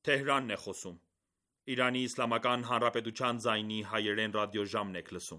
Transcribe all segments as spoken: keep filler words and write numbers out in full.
Թեհրանն է խոսում։ Իրանի Իսլամական Հանրապետության ձայնի հայերեն ռադիոժամն եք լսում։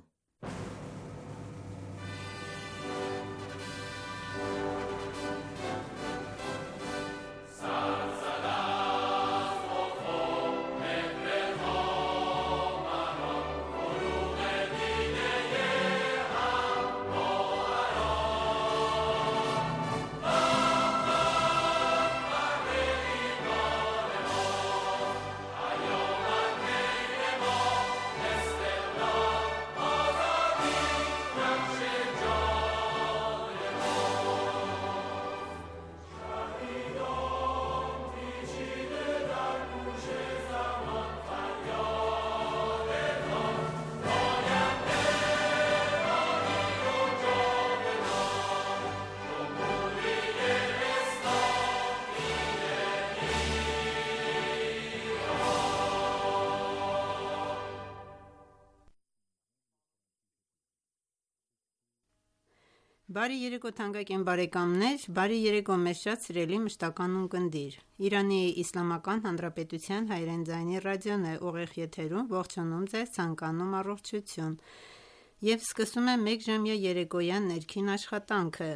Բարի երեկո թանկագին բարեկամներ, բարի երեկո մեզ շատ սիրելի մշտական ունկնդիր։ Իրանի Իսլամական Հանրապետության հայերեն ձայնի ռադիոն է ուղիղ եթերում, ողջունում ձեզ, ցանկանում առողջություն և սկսում է մեկ ժամյա երեկոյան ներքին աշխատանքը։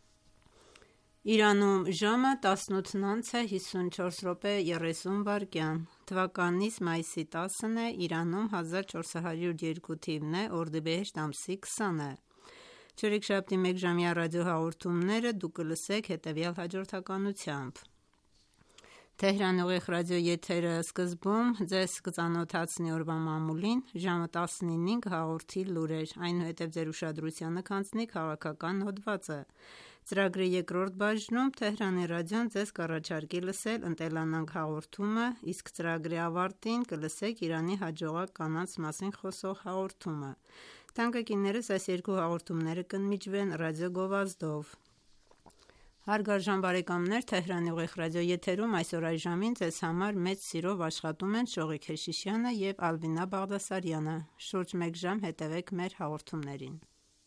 Իրանում ժամը տասնութն անց է հիսունչորս րոպե երեսուն վայրկյան, թվականիս մայիսի տասն է, Իրանում հազար չորս հարյուր երկու թիվն է, օրդիբեհեշտ ամսի քսանը։ Չորեքշաբթի մեկ ժամյա ռադիոհաղորդումները դուք կլսեք հետևյալ հաջորդականությամբ. Թեհրան ուղիղ ռադիո եթերը սկզբում ձեզ կծանոթացնի օրվա մամուլին, ժամը տասնինին կհաղորդի լուրեր, այնուհետև ձեր ուշադրությանը կանցնի քաղաքական հոդվածը։ Ծրագրի երկրորդ բաժնում Թեհրանի ռադիոն ձեզ կառաջարկի լսել «Ընտելանանք» հաղորդումը, իսկ ծրագրի ավարտին կլսեք Իրանի հաջողակ կանանց մասին խոսող հաղորդումը։ Թանկագիններս, այս երկու հաղորդումները կընդմիջվեն ռադիո գովազդով։ Հարգարժան բարեկամներ, Թեհրանի ուղիղ ռադիո եթերում այսօր այժմին ձեզ համար մեծ սիրով աշխատում են Շողիկ Քեշիշյանը և Ալվինա Բաղդասարյանը։ Շուրջ մեկ ժամ հետևեք մեր հաղորդումներին։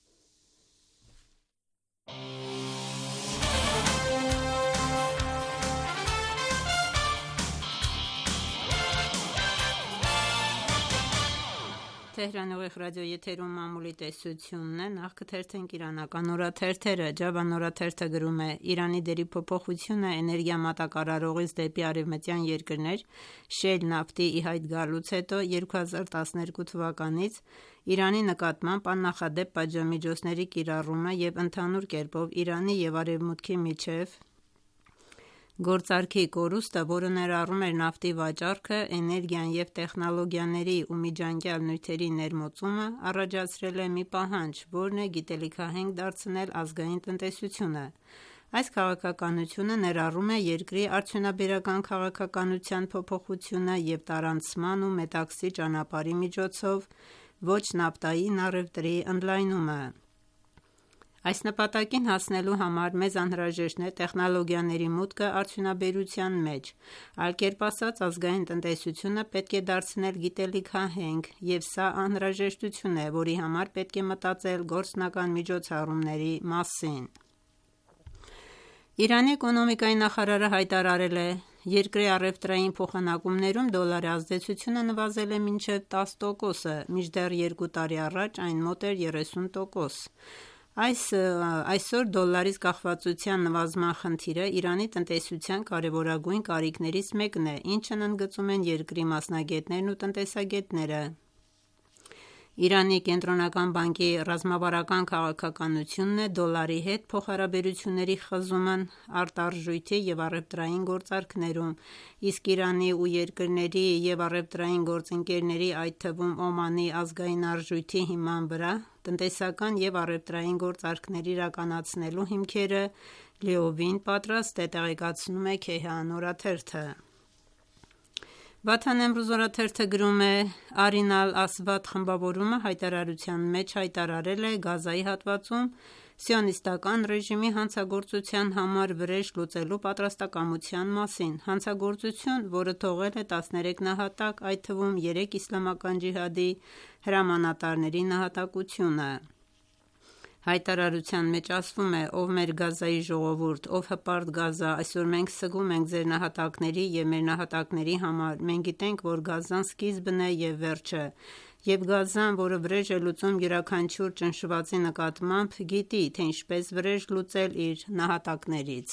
Թեհրանի ուղիղ ռադիո եթերում մամուլի տեսությունն է, նախ կթերթենք իրանական օրաթերթերը։ Ջավան օրաթերթը գրում է. Իրանի դերի փոփոխությունը էներգիա մատակարարողից դեպի արևմտյան երկրներ շել նավթի ի հայտ գալուց հետո երկու հազար տասներկու թվականից Իրանի նկատմամբ աննախադեպ պատժամիջոցների կիրառումը և ընդհանուր կերպով Իրանի և Արևմուտքի միջև գործարքի կորուստը, որը ներառում էր նավթի վաճառքը, էներգիան և տեխնոլոգիաների ու միջանկյալ նյութերի ներմուծումը, առաջացրել է մի պահանջ, որն է գիտելիքահենք դարձնել ազգային տնտեսությունը։ Այս քաղաքականությունը ներառում է երկրի արդյունաբերական քաղաքականության փոփոխությունը և տարանցման ու մետաքսի ճանապարհի միջոցով ոչ նավթային առևտրի ընդլայնումը։ Այս նպատակին հասնելու համար մեզ անհրաժեշտ է տեխնոլոգիաների մուտքը արդյունաբերության մեջ, այլ կերպ ասած, ազգային տնտեսությունը պետք է դարձնել գիտելիքահենք, և սա անհրաժեշտություն է, որի համար պետք է մտածել գործնական միջոցառումների մասին։ Իրանի էկոնոմիկայի նախարարը հայտարարել է. «Երկրի առևտրային փոխանակումներում դոլարի ազդեցությունը նվազել է մինչև տասը տոկոսը, մինչդեռ երկու տարի առաջ այն մոտ էր երեսուն տոկոս»։ Այս այսօր դոլարից կախվածության նվազման խնդիրը Իրանի տնտեսության կարևորագույն կարիքներից մեկն է, ինչն ընդգծում են երկրի մասնագետներն ու տնտեսագետները։ Իրանի կենտրոնական բանկի ռազմավարական քաղաքականությունն է դոլարի հետ փոխհարաբերությունների խզումն արտարժույթի և առևտրային գործարքներում, իսկ Իրանի ու երկրների և առևտրային գործընկերների, այդ թվում Օմանի ազգային արժույթի հիման վրա տնտեսական և առևտրային գործարքներ իրականացնելու հիմքերը լիովին պատրաստ է, տեղեկացնում է Քեհան օրաթերթը։ Վաթան Էմրուզ օրաթերթը գրում է. «Արին ալ-Ասվադ խմբավորումը հայտարարության մեջ հայտարարել է Գազայի հատվածում սիոնիստական ռեժիմի հանցագործության համար վրեժ լուծելու պատրաստակամության մասին, հանցագործություն, որը թողել է տասներեք նահատակ, այդ թվում երեք իսլամական ջիհադի հրամանատարների նահատակությունը»։ Հայտարարության մեջ ասվում է. «Ով մեր Գազայի ժողովուրդ, ով հպարտ Գազա, այսօր մենք սգում ենք ձեր նահատակների և մեր նահատակների համար: Մենք գիտենք, որ Գազան սկիզբն է և վերջը, և Գազան, որը վրեժ է լուծում յուրաքանչյուր ճնշվածի նկատմամբ, գիտի, թե ինչպես վրեժ լուծել իր նահատակներից»: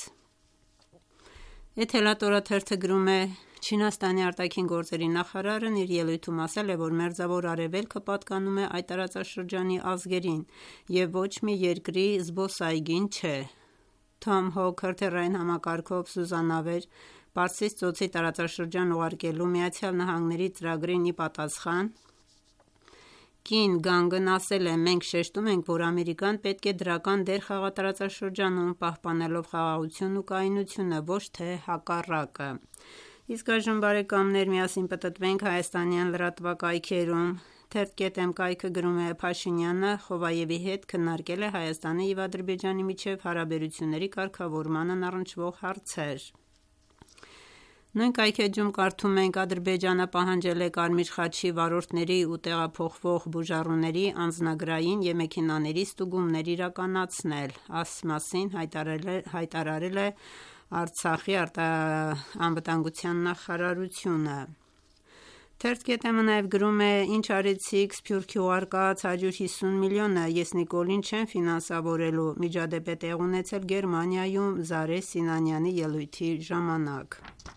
Էթելատ օրաթերթը գրում է. «Չինաստանի արտաքին գործերի նախարարն իր ելույթում ասել է, որ Մերձավոր Արևելքը պատկանում է այդ տարածաշրջանի ազգերին և ոչ մի երկրի զբոսայգին չէ»: Թոմ Հոգ հրթիռային համակարգով սուզանավեր Պարսից ծոցի տարածաշրջան ուղարկելու ԱՄՆ-ի ծրագրին ի պատասխան, Կին Գանգն ասել է. «Մենք շեշտում ենք, որ Ամերիկան պետք է դրական դեր խաղա տարածաշրջանում, պահպանելով խաղաղությունն ու կայունությունը, ոչ թե հակառակը»: Իսկ այժմ բարեկամներ միասին պտտվենք հայաստանյան լրատվակայքերում: Թերթ.Am կայքը գրում է. «Փաշինյանը Խովայևի հետ քննարկել է Հայաստանի և Ադրբեջանի միջև հարաբերությունների կարգավորմանն առնչվող հարցեր»: Նույն կայքէջում կարդում ենք. «Ադրբեջանը պահանջել է Կարմիր խաչի վարորդների ու տեղափոխվող բուժառուների անձնագրային և մեքենաների ստուգումներ իրականացնել»: Այս մասին հայտարարել է Արցախի անվտանգության նախարարությունը: Թերթ.Am-ը նաև գրում է. «Ինչ արեցիք Սփյուռքի ուղարկած հարյուր հիսուն միլիոնը: Ես Նիկոլին չեմ ֆինանսավորելու»: Միջադեպ է տեղի ունեցել Գերմանիայում Զարե Սինանյանի ելույթի ժամանակ: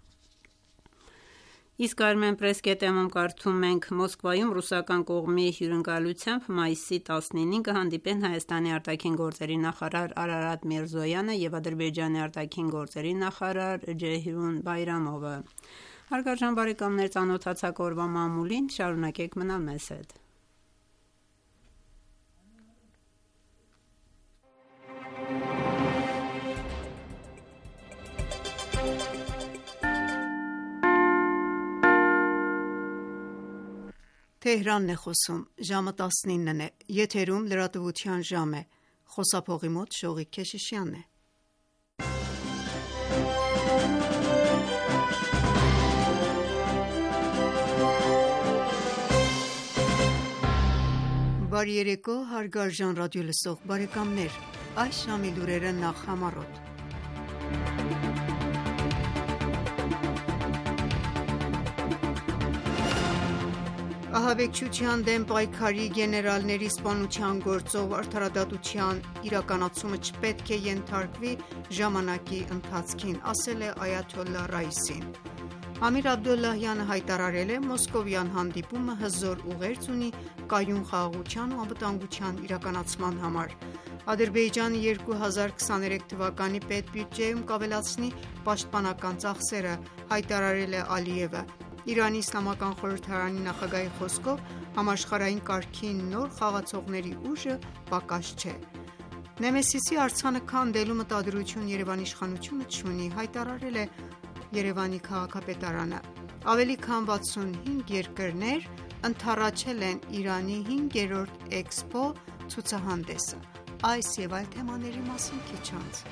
Իսկ Armenpress.am-ում կարդում ենք. «Մոսկվայում ռուսական կողմի հյուրընկալությամբ մայիսի տասնինին կհանդիպեն Հայաստանի արտաքին գործերի նախարար Արարատ Միրզոյանը և Ադրբեջանի արտաքին գործերի նախարար Ջեյհուն Բայրամովը»: Հարգարժան բարեկամներ, ծանոթացաք օրվա մամուլին: Շարունակեք մնալ մեզ հետ: Բարի երեկո հարգարժան ռադիոլսող բարեկամներ: Այս ժամի լուրերը նախ համառոտ: Ահաբեկչության դեմ պայքարի գեներալների սպանության գործով արդարադատության իրականացումը չպետք է ենթարկվի ժամանակի ընթացքին, ասել է Այաթոլլահ Ռայիսին: Ամիր Աբդոլլահյանը հայտարարել է. «Մոսկովյան հանդիպումը հզոր ուղերձ ունի կայուն խաղաղության ու անվտանգության իրականացման համար»: Ադրբեջանը երկու հազար քսաներեք թվականի պետբյուջեում կավելացնի պաշտպանական ծախսերը, հայտարարել է Ալիևը: Իրանի իսլամական խորհրդարանի նախագահի խոսքով համաշխարհային կարգի նոր խաղացողների ուժը պակաս չէ: Նեմեսիսի արձանը քանդելու մտադրություն Երևանի իշխանությունը չունի, հայտարարել է Երևանի քաղաքապետարանը: Ավելի քան վաթսունհինգ երկրներ ընդառաջել են Իրանի հինգերորդ Էքսպո ցուցահանդեսը: Այս և այլ թեմաների մասին քիչ անց: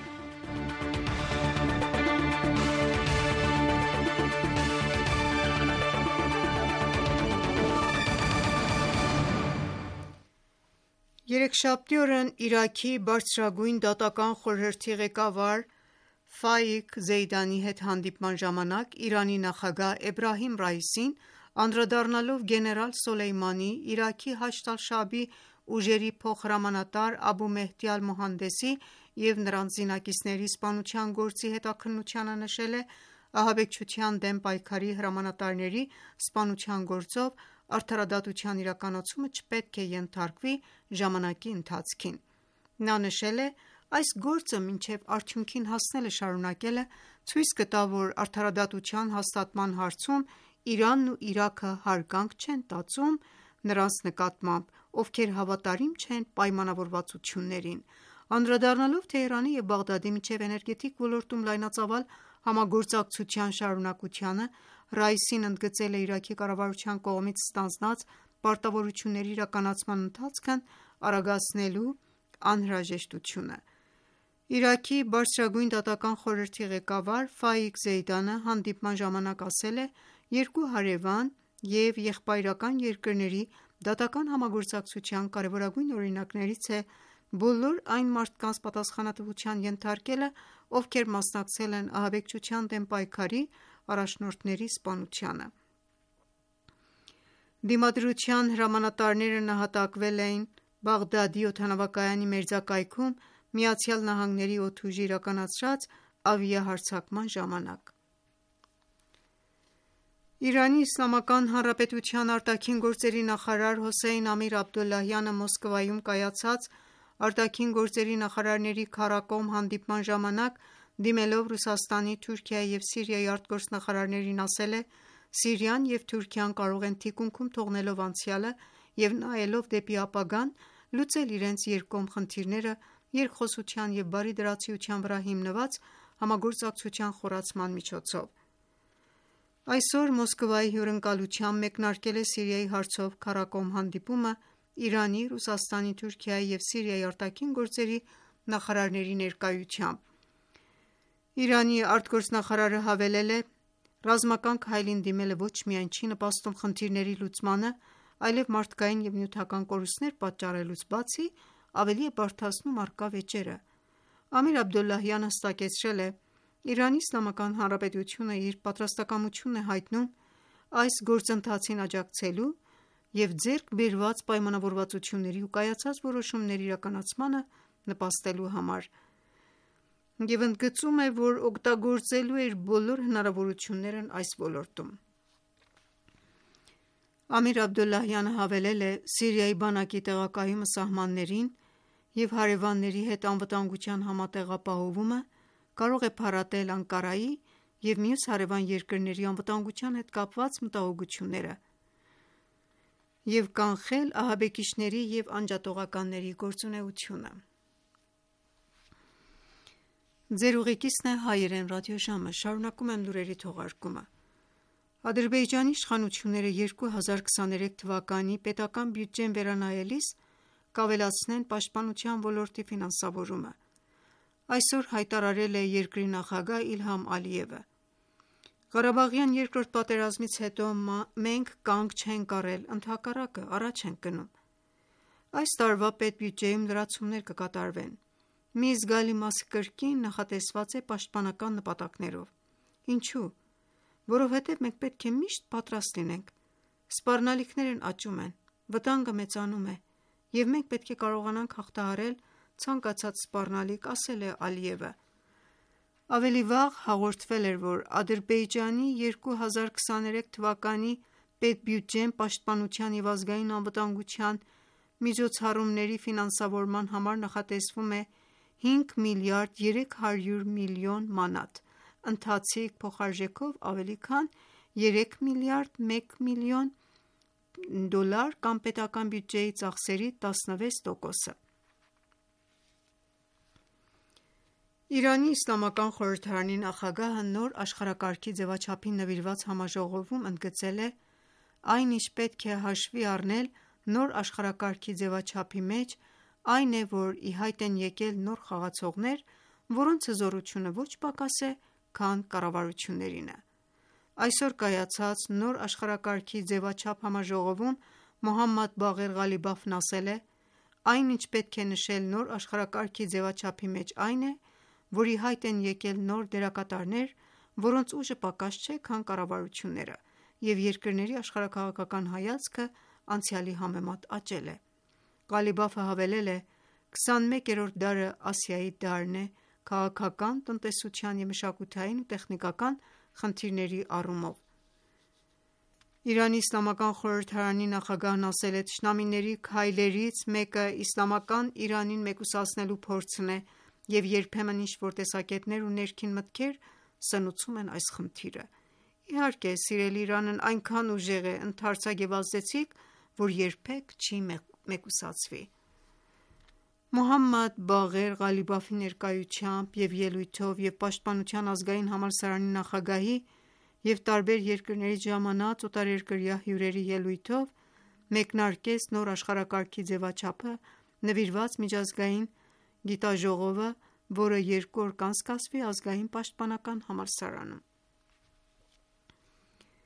Երեքշաբթի օրն Իրաքի բարձրագույն դատական խորհրդի ղեկավար Ֆայիկ Զեյդանի հետ հանդիպման ժամանակ Իրանի նախագահ Էբրահիմ Ռայիսին, անդրադառնալով գեներալ Սոլեյմանիի, Իրաքի Հաշդ ալ-Շաաբի ուժերի փոխհրամանատար Աբու Մեհդի Ալ-Մոհանդեսի և նրանց զինակիցների սպանության գործի հետաքննությանը, նշել է. «Ահաբեկչության դեմ պայքարի հրամանատարների սպանության գործով արդարադատության իրականացումը չպետք է ենթարկվի ժամանակի ընթացքին»: Նա նշել է. «Այս գործը մինչև արդյունքին հասնելը շարունակելը ցույց կտա, որ արդարադատության հաստատման հարցում Իրանն ու Իրաքը հարգանք չեն տածում նրանց նկատմամբ, ովքեր հավատարիմ չեն պայմանավորվածություններին»: Անդրադառնալով Թեհրանի և Բաղդադի միջև էներգետիկ ոլորտում լայնածավալ համագործակցության շարունակությանը, Ռայիսին ընդգծել է Իրաքի կառավարության կողմից ստանձնած պարտավորությունների իրականացման ընթացքն արագացնելու անհրաժեշտությունը: Իրաքի բարձրագույն դատական խորհրդի ղեկավար Ֆայիկ Զեյդանը հանդիպման ժամանակ ասել է. «Երկու հարևան և եղբայրական երկրների դատական համագործակցության կարևորագույն օրինակներից է բոլոր այն մարդկանց պատասխանատվության ենթարկելը, ովքեր մասնակցել են ահաբեկչության դեմ պայքարի առաջնորդների սպանությանը։ Դիմադրության հրամանատարները նահատակվել էին Բաղդադի օդանավակայանի մերձակայքում ԱՄՆ-ի օդուժի իրականացրած ավիահարձակման ժամանակ։ Իրանի Իսլամական Հանրապետության արտաքին գործերի նախարար Հոսեյն Ամիր-Աբդոլլահյանը Մոսկվայում կայացած արտաքին գործերի նախարարների քառակողմ հանդիպման ժամանակ, դիմելով Ռուսաստանի, Թուրքիայի և Սիրիայի արտգործնախարարներին, ասել է. «Սիրիան և Թուրքիան կարող են թիկունքում թողնելով անցյալը և նայելով դեպի ապագան, լուծել իրենց երկկողմ խնդիրները երկխոսության և բարիդրացիության վրա հիմնված համագործակցության խորացման միջոցով»։ Այսօր Մոսկվայի հյուրընկալությամբ մեկնարկել է Սիրիայի հարցով քառակողմ հանդիպումը Իրանի, Ռուսաստանի, Թուրքիայի և Սիրիայի արտաքին գործերի նախարարների ներկայությամբ։ Իրանի արտգործնախարարը հավելել է. «Ռազմական քայլին դիմելը ոչ միայն չի նպաստում խնդիրների լուծմանը, այլև մարդկային և նյութական կորուստներ պատճառելուց բացի, ավելի է բարդացնում առկա վեճերը»։ Ամիր Աբդոլլահյանը հստակեցրել է. «Իրանի Իսլամական Հանրապետությունը իր պատրաստակամությունն է հայտնում այս գործընթացին աջակցելու և ձեռք բերված պայմանավորվածությունների ու կայացած որոշումների իրականացմանը նպաստելու համար և ընդգծում է, որ օգտագործելու է իր բոլոր հնարավորություններն այս ոլորտում»։ Ամիր Աբդոլլահյանը հավելել է. «Սիրիայի բանակի տեղակայումը սահմաններին և հարևանների հետ անվտանգության համատեղ ապահովումը կարող է փարատել Անկարայի և մյուս հարևան երկրների անվտանգության հետ կապված մտահոգությունները և կանխել ահաբեկիչների և անջատողականների գործունեությունը»։ Ադրբեջանի իշխանությունները երկու հազար քսաներեք թվականի պետական բյուջեն վերանայելիս կավելացնեն պաշտպանության ոլորտի ֆինանսավորումը։ Այսօր հայտարարել է երկրի նախագահ Իլհամ Ալիևը։ «Ղարաբաղյան երկրորդ պատերազմից հետո մենք կանգ չենք առել, ընդհակառակը, առաջ ենք գնում։ Այս տարվա պետբյուջեում լրացումներ կկատարվեն։ Մի զգալի մասը կրկին նախատեսված է պաշտպանական նպատակներով։ Ինչու՞։ Որովհետև մենք պետք է միշտ պատրաստ լինենք։ Սպառնալիքներն աճում են, վտանգը մեծանում է, և մենք պետք է կարողանանք հաղթահարել ցանկացած սպառնալիք», ասել է Ալիևը։ Ավելի վաղ հաղորդվել էր, որ Ադրբեջանի երկու հազար քսաներեք թվականի պետբյուջեն պաշտպանության և ազգային անվտանգության միջոցառումների ֆինանսավորման համար նախատեսվում է հինգ միլիարդ երեք հարյուր միլիոն մանատ, ընթացիկ փոխարժեքով ավելի քան երեք միլիարդ մեկ միլիոն դոլար կամ պետական բյուջեի ծախսերի տասնվեց տոկոսը։ Իրանի Իսլամական Խորհրդարանի նախագահը նոր աշխարհակարգի ձևաչափին նվիրված համաժողովում ընդգծել է. «Այն, ինչ պետք է հաշվի առնել նոր աշխարհակարգի ձևաչափի մեջ, այն է, որ ի հայտ են եկել նոր խաղացողներ, որոնց հզորությունը ոչ պակաս է, քան կառավարություններինը»։ Այսօր կայացած նոր աշխարհակարգի ձևաչափ համաժողովում Մոհամմադ Բաղեր Ղալիբաֆն ասել է. «Այն, ինչ պետք է նշել նոր աշխարհակարգի ձևաչափի մեջ, այն է, որ ի հայտ են եկել նոր դերակատարներ, որոնց ուժը պակաս չէ, քան կառավարությունները, և երկրների աշխարհաքաղաքական հայացքը անցյալի համեմատ աճել է»։ Ղալիբաֆը հավելել է. «քսանմեկերորդ դարը Ասիայի դարն է քաղաքական, տնտեսության և մշակութային ու տեխնիկական խնդիրների առումով»։ Իրանի Իսլամական Խորհրդարանի նախագահն ասել է. «Թշնամիների քայլերից մեկը իսլամական Իրանին մեկուսացնելու փորձն է, և երբեմն ինչ-որ տեսակետներ ու ներքին մտքեր սնուցում են այս խնդիրը։ Իհարկե, սիրելի Իրանն այնքան ուժեղ է, ընդարձակ և ազդեցիկ, որ երբեք չի մեկուսացվի»։ Մոհամմադ Բաղեր Ղալիբաֆի ներկայությամբ և ելույթով և Պաշտպանության ազգային համալսարանի նախագահի և տարբեր երկրներից ժամանած օտարերկրյա հյուրերի ելույթով մեկնարկեց նոր աշխարհակարգի ձևաչափը նվիրված միջազգային գիտաժողովը, որը երկու օր կանցկացվի Ազգային պաշտպանական համալսարանում։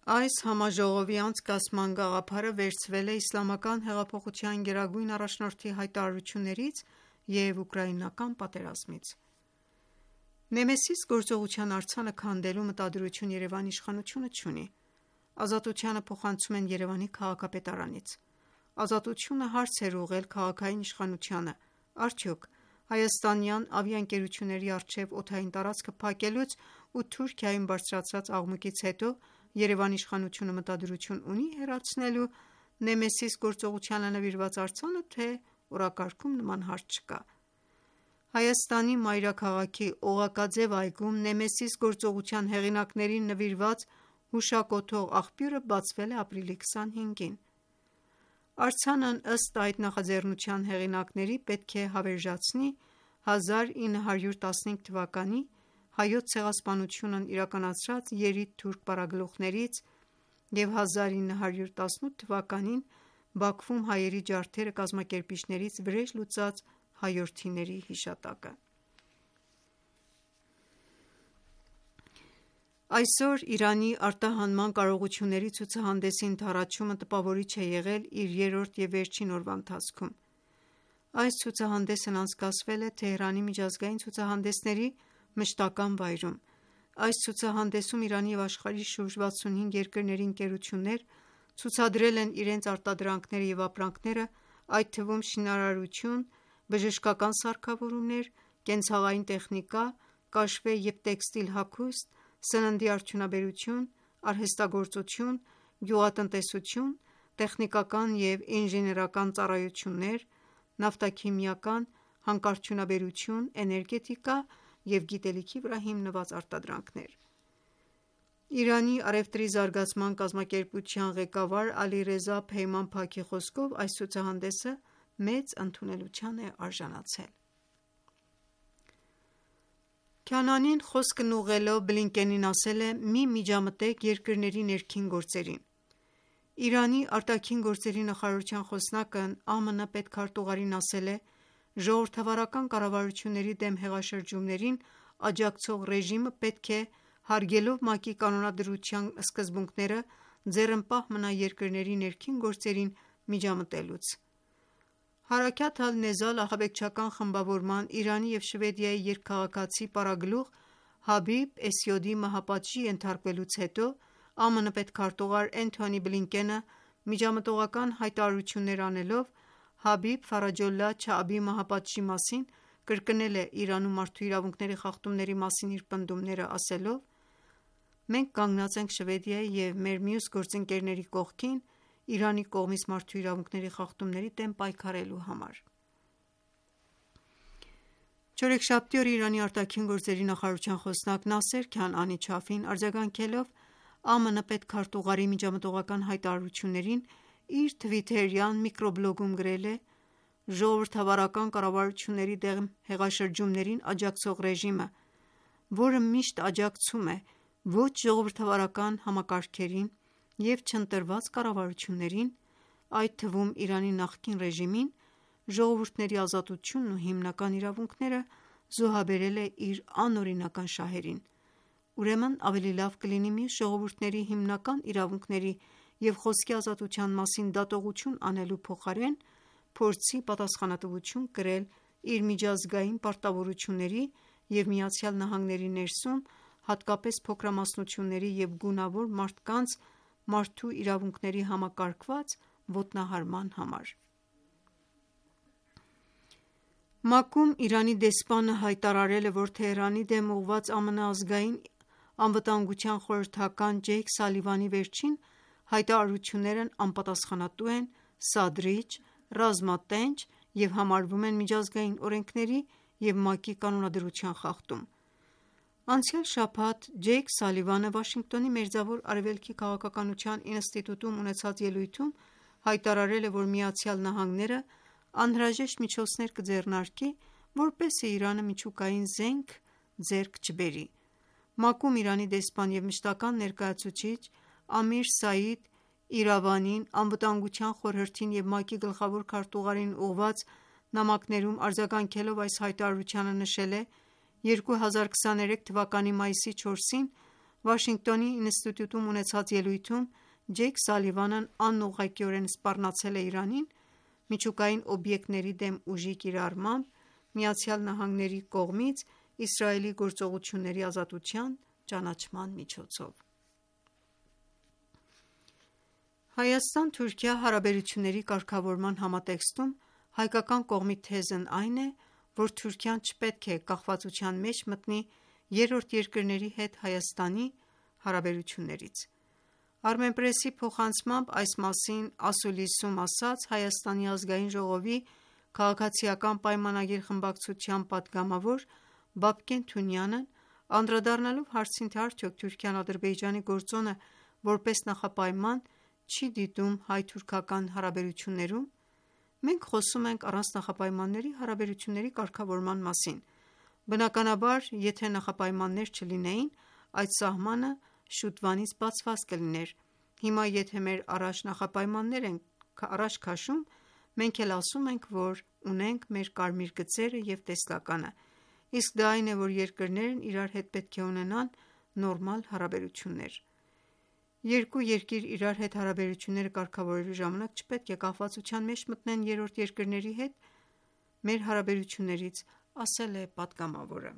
Այս համաժողովի անցկացման գաղափարը վերցվել է Իսլամական հեղափոխության գերագույն առաջնորդի հայտարարություններից և ուկրաինական պատերազմից: Նեմեսիս գործողության արձանը քանդելու մտադրություն Երևանի իշխանությունը չունի: Ազատությանը փոխանցում են Երևանի քաղաքապետարանից: Ազատությունը հարց էր ուղղել քաղաքային իշխանությանը՝ արդյոք հայաստանյան ավիաընկերությունների առջև օդային տարածքը փակելուց ու Թուրքիայում բարձրացրած աղմուկից հետո Երևանի իշխանությունը մտադրություն ունի՞ հեռացնելու Նեմեսիս գործողությանը նվիրված արձանը, թե օրակարգում նման հարց չկա: Հայաստանի մայրաքաղաքի Օղակաձև այգում Նեմեսիս գործողության հեղինակներին նվիրված հուշակոթող աղբյուրը բացվել է ապրիլի քսանհինգին: Արձանն ըստ այդ նախաձեռնության հեղինակների պետք է հավերժացնի հազար ինը հարյուր տասնհինգ թվականի Հայոց ցեղասպանությունն իրականացրած երրորդ թուրք պարագլուխներից և հազար ինը հարյուր տասնութ թվականին Բաքվում հայերի ջարդերը կազմակերպիչներից վրեժ լուծած հայորդիների հիշատակը: Այսօր Իրանի արտահանման կարողությունների ցուցահանդեսի ընդառաջումը տպավորիչ է եղել իր երրորդ և վերջին օրվա ընթացքում: Այս ցուցահանդեսն անցկացվել է Թեհրանի միջազգային ցուցահանդեսների մշտական վայրում: Այս ցուցահանդեսում Իրանի և աշխարհի շուրջ վաթսունհինգ երկրների ընկերություններ ցուցադրել են իրենց արտադրանքները և ապրանքները, այդ թվում շինարարություն, բժշկական սարքավորումներ, կենցաղային տեխնիկա, կաշվե և տեքստիլ հագուստ, սննդի արդյունաբերություն, արհեստագործություն, գյուղատնտեսություն, տեխնիկական և ինժեներական ծառայություններ, նավթաքիմիական, հանքարդյունաբերություն, էներգետիկա և գիտելիքի վրա հիմնված արտադրանքներ: Իրանի առևտրի զարգացման կազմակերպության ղեկավար Ալիռեզա Փեյմանփաքի խոսքով այս ցուցահանդեսը մեծ ընդունելության է արժանացել: Քանանին խոսքն ուղղելով Բլինկենին ասել է. «Մի միջամտեք երկրների ներքին գործերին»: Իրանի արտաքին նախարարության խոսնակն ԱՄՆ պետքարտուղարին ասել է. «Ժողովրդավարական կառավարությունների դեմ հեղաշրջումներին աջակցող ռեժիմը պետք է, հարգելով ՄԱԿ-ի կանոնադրության սկզբունքները, ձեռնպահ մնա երկրների ներքին գործերին միջամտելուց»: Հարաքաթ ալ-Նեզալ ահաբեկչական խմբավորման Իրանի և Շվեդիայի երկքաղաքացի պարագլուխ Հաբիբ Էսյոդի մահապատժի ենթարկվելուց հետո ԱՄՆ պետքարտուղար Էնթոնի Բլինկենը միջամտողական հայտարարություններ անելով Հաբիբ Ֆարաջոլլահ Չաաբի մահապատժի մասին կրկնել է Իրանում մարդու իրավունքների խախտումների մասին իր պնդումները, ասելով. «Մենք կանգնած ենք Շվեդիայի և մեր մյուս գործընկերների կողքին՝ Իրանի կողմից մարդու իրավունքների խախտումների դեմ պայքարելու համար»: Չորեքշաբթի օրը Իրանի ԱԳ նախարարության խոսնակ Նասեր Քանանի չափին արձագանքելով ԱՄՆ պետքարտուղարի միջամտողական հայտարարություններին իր թվիթերյան միկրոբլոգում գրել է. «Ժողովրդավարական կառավարությունների դեմ հեղաշրջումներին աջակցող ռեժիմը, որը միշտ աջակցում է ոչ ժողովրդավարական համակարգերին և չընտրված կառավարություններին, այդ թվում Իրանի նախկին ռեժիմին, ժողովուրդների ազատությունն ու հիմնական իրավունքները զոհաբերել է իր անօրինական շահերին: Ուրեմն ավելի լավ կլինի մյուս ժողովուրդների հիմնական իրավունքների և խոսքի ազատության մասին դատողություն անելու փոխարեն փորձի պատասխանատվություն կրել իր միջազգային պարտավորությունների և ԱՄՆ-ի ներսում հատկապես փոքրամասնությունների և գունավոր մարդկանց մարդու իրավունքների համակարգված ոտնահարման համար»: ՄԱԿ-ում Իրանի դեսպանը հայտարարել է, որ Թեհրանի դեմ ուղղված ԱՄՆ Ազգային անվտանգության խորհրդական Ջեյք Սալիվանի վերջին հայտարարություններն անպատասխանատու են, սադրիչ, ռազմատենչ և համարվում են միջազգային օրենքների և ՄԱԿ-ի կանոնադրության խախտում: Անցյալ շաբաթ Ջեյք Սալիվանը Վաշինգտոնի Մերձավոր Արևելքի քաղաքականության ինստիտուտում ունեցած ելույթում հայտարարել է, որ ԱՄՆ-ն անհրաժեշտ միջոցներ կձեռնարկի, որպեսզի Իրանը միջուկային զենք ձեռք չբերի: ՄԱԿ-ում Իրանի դեսպան և մշտական ներկայացուցիչ Ամիր Սաիդ Իրավանին Անվտանգության խորհրդին և ՄԱԿ-ի գլխավոր քարտուղարին ուղղված նամակներում արձագանքելով այս հայտարարությանը նշել է. «երկու հազար քսաներեք թվականի մայիսի չորսին Վաշինգտոնի ինստիտուտում ունեցած ելույթում Ջեյք Սալիվանն անուղղակիորեն սպառնացել է Իրանին միջուկային օբյեկտների դեմ ուժի կիրառմամբ ԱՄՆ-ի կողմից Իսրայելի գործողությունների ազատության ճանաչման միջոցով։ Հայաստան-Թուրքիա հարաբերությունների կարգավորման համատեքստում հայկական կողմի թեզն այն է, որ Թուրքիան չպետք է կախվածության մեջ մտնի երրորդ երկրների հետ Հայաստանի հարաբերություններից։ Armenpress-ի փոխանցմամբ այս մասին ասուլիսում ասաց Հայաստանի ազգային ժողովի քաղաքացիական պայմանագիր խմբակցության պատգամավոր Բաբկեն Թունյանն անդրադառնալով հարցին, թե արդյոք Թուրքիան Ադրբեջանի գործոնը որպես նախապայման չի դիտում հայ-թուրքական հարաբերություններում, մենք խոսում ենք առանց նախապայմանների հարաբերությունների կարգավորման մասին։ Բնականաբար, եթե նախապայմաններ չլինեին, այդ սահմանը շուտվանից բացված կլիներ։ Հիմա եթե մեր առաջ նախապայմաններ ենք առաջ քաշում, մենք էլ ասում ենք, որ ունենք մեր կարմիր գծերը և տեսլականը, իսկ դա այն է, որ երկրներն իրար հետ պետք է ունենան նորմալ հարաբերություններ։ Երկու երկիր իրար հետ հարաբերությունները կարգավորելու ժամանակ չպետք է կախվածության մեջ մտնեն երրորդ երկրների հետ մեր հարաբերություններից, ասել է պատգամավորը։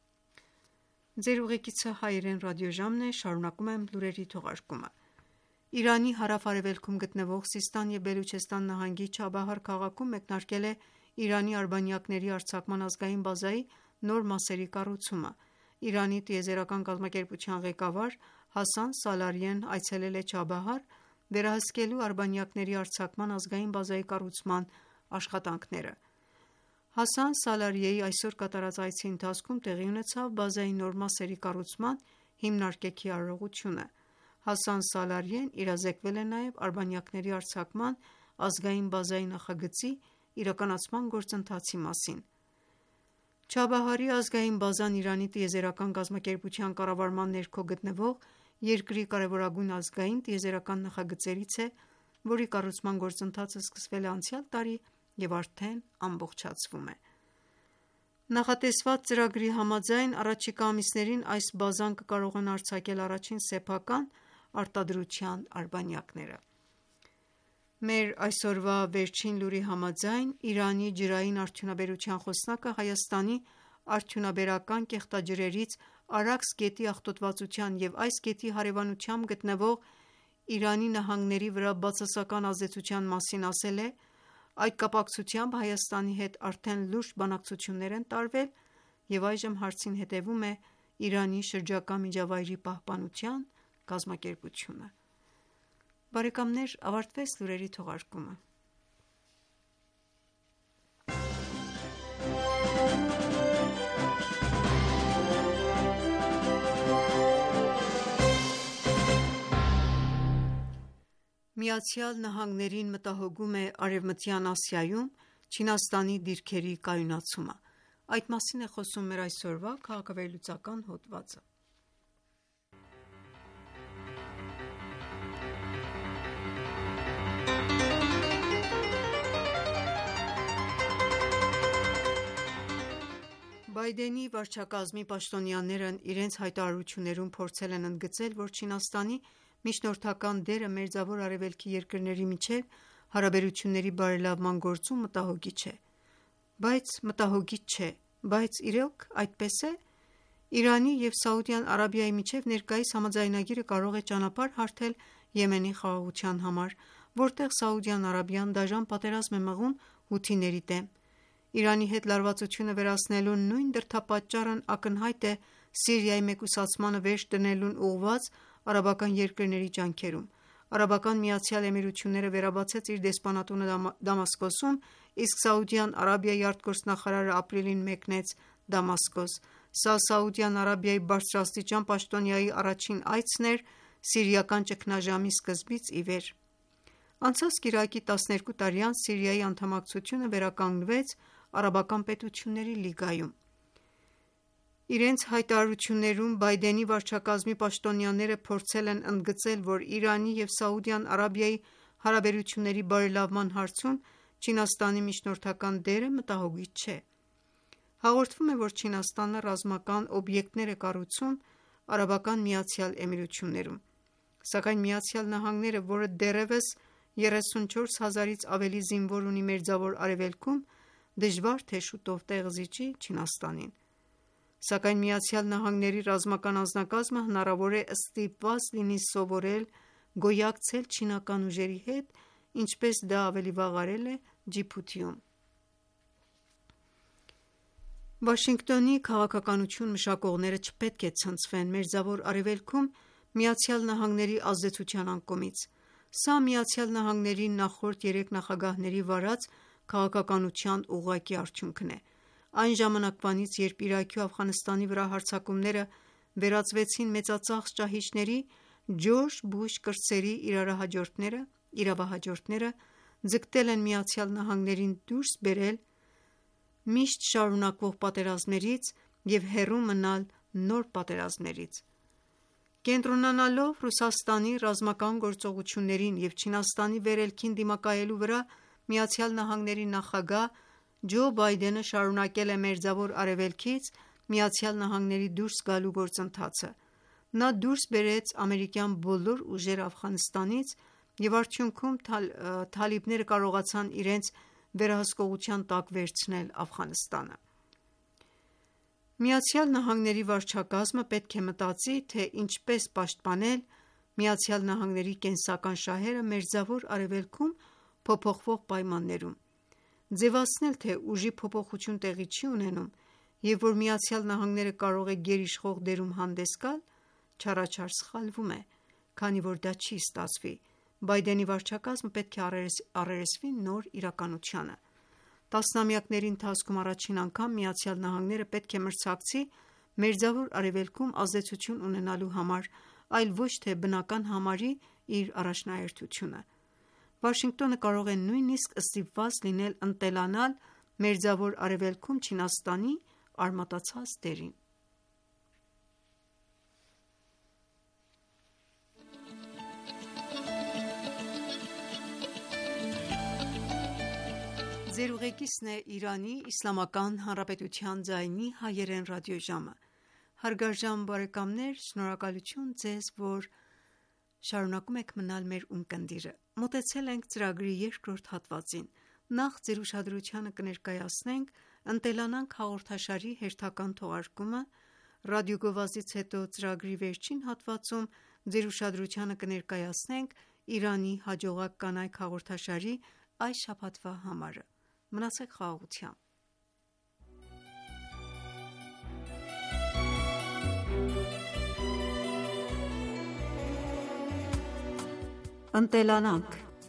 Ձեր ուղեկիցը հայերեն ռադիոժամն է, շարունակում եմ լուրերի թողարկումը։ Իրանի հարավ-արևելքում գտնվող Սիստան և Բելուչեստան նահանգի Չաբահար քաղաքում մեկնարկել է Իրանի արբանյակների արձակման ազգային բազայի նոր մասերի կառուցումը։ Իրանի տիեզերական կազմակերպության ղեկավար Հասան Սալարիեն այցելել է Չաբահար վերահսկելու արբանյակների արձակման ազգային բազայի կառուցման աշխատանքները։ Հասան Սալարիեի այսօր կատարած այցի ընթացքում տեղի ունեցավ բազայի նոր մասերի կառուցման հիմնարկեքի արարողությունը։ Հասան Սալարիեն իրազեկվել է նաև արբանյակների արձակման ազգային բազայի նախագծի իրականացման գործընթացի մասին։ Չաբահարի ազգային բազան Իրանի տիեզերական կազմակերպության կառավարման ներքո գտնվող երկրի կարևորագույն ազգային տիեզերական նախագծերից է, որի կառուցման գործընթացը սկսվել է անցյալ տարի և արդեն ամբողջացվում է։ Նախատեսված ծրագրի համաձայն առաջիկա ամիսներին այս բազան կկարողանա արձակել առաջին սեփական արտադրության արբանյակները։ Մեր այսօրվա վերջին լուրի համաձայն Իրանի ջրային արդյունաբերության խոսնակը Հայաստանի արդյունաբերական կեղտաջրերից Արաքս գետի աղտոտվածության և այս գետի հարևանությամբ գտնվող Իրանի նահանգների վրա բացասական ազդեցության մասին ասել է. «Այդ կապակցությամբ Հայաստանի հետ արդեն լուրջ բանակցություններ են տարվել և այժմ հարցին հետևում է Իրանի շրջակա միջավայրի պահպանության կազմակերպությունը»։ Բարեկամներ, ավարտվեց լուրերի թողարկումը։ Միացյալ Նահանգներին մտահոգում է Արևմտյան Ասիայում Չինաստանի դիրքերի կայունացումը։ Այդ մասին է խոսում մեր այսօրվա քաղաքավերլուծական հոդվածը։ Բայդենի վարչակազմի պաշտոնյաներն իրենց հայտարարություններում փորձել են ընդգծել, որ Չինաստանի միջնորդական դերը Մերձավոր Արևելքի երկրների միջև հարաբերությունների բարելավման գործում մտահոգիչ է։ Բայց մտահոգիչ չէ, բայց իրոք այդպես է։ Իրանի և Սաուդյան Արաբիայի միջև ներկայիս համաձայնագիրը կարող է ճանապարհ հարթել Եմենի խաղաղության համար, որտեղ Սաուդյան Արաբիան դաժան պատերազմ է մղում հութիների դեմ։ Իրանի հետ լարվածությունը վերացնելու նույն դրդապատճառն ակնհայտ է Սիրիայի մեկուսացմանը վերջ դնելուն ուղղված արաբական երկրների ջանքերում։ Արաբական Միացյալ Էմիրությունները վերաբացեց իր դեսպանատունը Դամասկոսում, իսկ Սաուդյան Արաբիայի արտգործնախարարը ապրիլին մեկնեց Դամասկոս։ Սա Սաուդյան Արաբիայի բարձրաստիճան պաշտոնյայի առաջին այցն էր սիրիական ճգնաժամի սկզբից ի վեր։ Անցած կիրակի տասներկու տարի անց Սիրիայի անդամակցությունը վերականգնվեց Արաբական պետությունների լիգայում։ Իրենց հայտարարություններում Բայդենի վարչակազմի պաշտոնյաները փորձել են ընդգծել, որ Իրանի և Սաուդյան Արաբիայի հարաբերությունների բարելավման հարցում Չինաստանի միջնորդական դերը մտահոգիչ չէ։ Հաղորդվում է, որ Չինաստանը ռազմական օբյեկտներ է կառուցում Արաբական Միացյալ Էմիրություններում։ Սակայն Միացյալ Նահանգները, որը դեռևս երեսունչորս հազարից ավելի զինվոր ունի Մերձավոր Արևելքում, դժվար թե շուտով տեղ զիջի Չինաստանին։ Սակայն Միացյալ Նահանգների ռազմական անձնակազմը հնարավոր է ստիպված լինի սովորել գոյակցել չինական ուժերի հետ, ինչպես դա ավելի վաղ արել է Ջիբութիում։ Վաշինգտոնի քաղաքականություն մշակողները չպետք է ցնցվեն Մերձավոր Արևելքում Միացյալ Նահանգների ազդեցության անկումից։ Սա Միացյալ Նահանգների նախորդ երեք նախագահների վարած քաղաքականության ուղղակի արդյունքն է։ Այն ժամանակվանից, երբ Իրաքի ու Աֆղանստանի վրա հարձակումները վերածվեցին մեծածախս ճահիճների, Ջորջ Բուշ կրտսերի իրարահաջորդները, իրավահաջորդները ձգտել են Միացյալ Նահանգներին դուրս բերել միշտ շարունակվող պատերազմներից և հեռու մնալ նոր պատերազմներից։ Կենտրոնանալով Ռուսաստանի ռազմական գործողություններին և Չինաստանի վերելքին դիմակայելու վրա, Միացյալ Նահանգների նախագահ Ջո Բայդենը շարունակել է Մերձավոր Արևելքից Միացյալ Նահանգների դուրս գալու գործընթացը։ Նա դուրս բերեց ամերիկյան բոլոր ուժերը Աֆղանստանից և արդյունքում թալիբները կարողացան իրենց վերահսկողության տակ վերցնել Աֆղանստանը։ Միացյալ Նահանգների վարչակազմը պետք է մտածի, թե ինչպես պաշտպանել Միացյալ Նահանգների կենսական շահերը Մերձավոր Արևելքում փոփոխվող պայմաններում, ձևացնել, թե ուժի փոփոխություն տեղի չի ունենում և որ Միացյալ Նահանգները կարող է գերիշխող դերում հանդես գալ, չառաջար սխալվում է, քանի որ դա չի ստացվի։ Բայդենի վարչակազմը պետք է առերեսվի նոր իրականությանը։ Տասնամյակների ընթացքում առաջին անգամ Միացյալ Նահանգները պետք է մրցակցի Մերձավոր Արևելքում ազդեցություն ունենալու համար, այլ ոչ թե բնական համարի իր առաջնահերթությունը։ Վաշինգտոնը կարող է նույնիսկ ստիպված լինել ընտելանալ Մերձավոր Արևելքում Չինաստանի արմատացած դերին։ Մոտեցել ենք ծրագրի երկրորդ հատվածին։ Նախ ձեր ուշադրությանը կներկայացնենք «Ընտելանանք» հաղորդաշարի հերթական թողարկումը, ռադիոգովազդից հետո ծրագրի վերջին հատվածում ձեր ուշադրությանը կներկայացնենք Իրանի հաջողակ կանայք հաղորդաշարի այս շաբաթվա համարը։ Մնացեք խաղաղությամբ։ Ընտելանանք։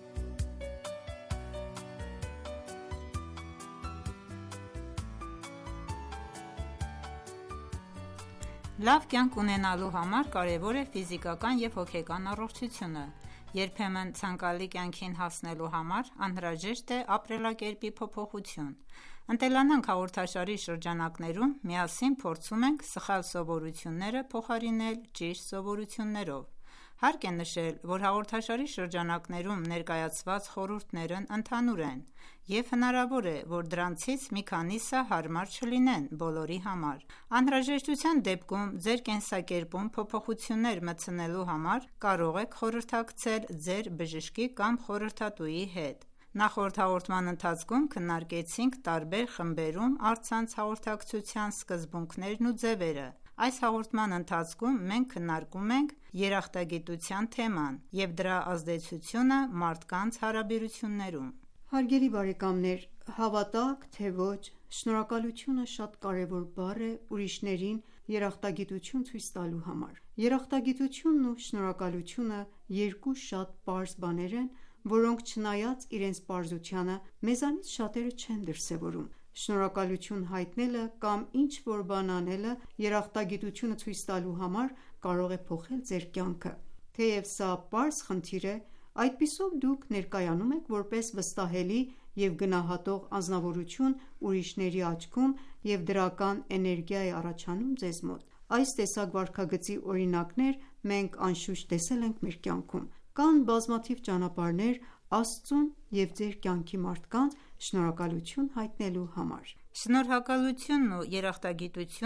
Լավ կյանք ունենալու համար կարևոր է ֆիզիկական և հոգեկան առողջությունը։ Երբեմն ցանկալի կյանքին հասնելու համար անհրաժեշտ է ապրելակերպի փոփոխություն։ «Ընտելանանք» հաղորդաշարի շրջանակներում միասին փորձում ենք սխալ սովորությունները փոխարինել ճիշտ սովորություններով։ Հարկ է նշել, որ հաղորդաշարի շրջանակներում ներկայացված խորհուրդներն ընդհանուր են, և հնարավոր է, որ դրանցից մի քանիսը հարմար չլինեն բոլորի համար։ Անհրաժեշտության դեպքում ձեր կենսակերպում փոփոխություններ մտցնելու համար կարող եք խորհրդակցել ձեր բժշկի կամ խորհրդատուի հետ։ Նախորդ հաղորդման ընթացքում քննարկեցինք տարբեր խմբերում առցանց հաղորդակցության սկզբունքներն ու ձևերը։ Այս հաղորդման ընթացքում մենք քննարկում ենք երախտագիտության թեման և դրա ազդեցությունը մարդկանց հարաբերություններում։ Հարգելի բարեկամներ, հավատաք թե ոչ, շնորհակալությունը շատ կարևոր բառ է ուրիշներին երախտագիտություն ցույց տալու համար։ Երախտագիտությունն ու շնորհակալությունը երկու շատ պարզ բաներ են, որոնք չնայած իրենց պարզությանը, մեզանից շատերը չեն դրսևորում։ Շնորհակալություն հայտնելը կամ ինչ-որ բան անելը երախտագիտությունը ցույց տալու համար կարող է փոխել ձեր կյանքը։ Թեև սա պարզ խնդիր է, այդպիսով դուք ներկայանում եք որպես վստահելի և գնահատող անձնավորություն ուրիշների աչքում և դրական էներգիա է առաջանում ձեզ մոտ։ Այս տեսակ վարքագծի օրինակներ մենք անշուշտ տեսել ենք մեր կյանքում։ Կան բազմաթիվ ճանապարհներ Աստծուն և ձեր կյանքի մարդկանց շնորհակալություն հայտնելու համար։ Շնորհակալությունն ու երախտագիտությունն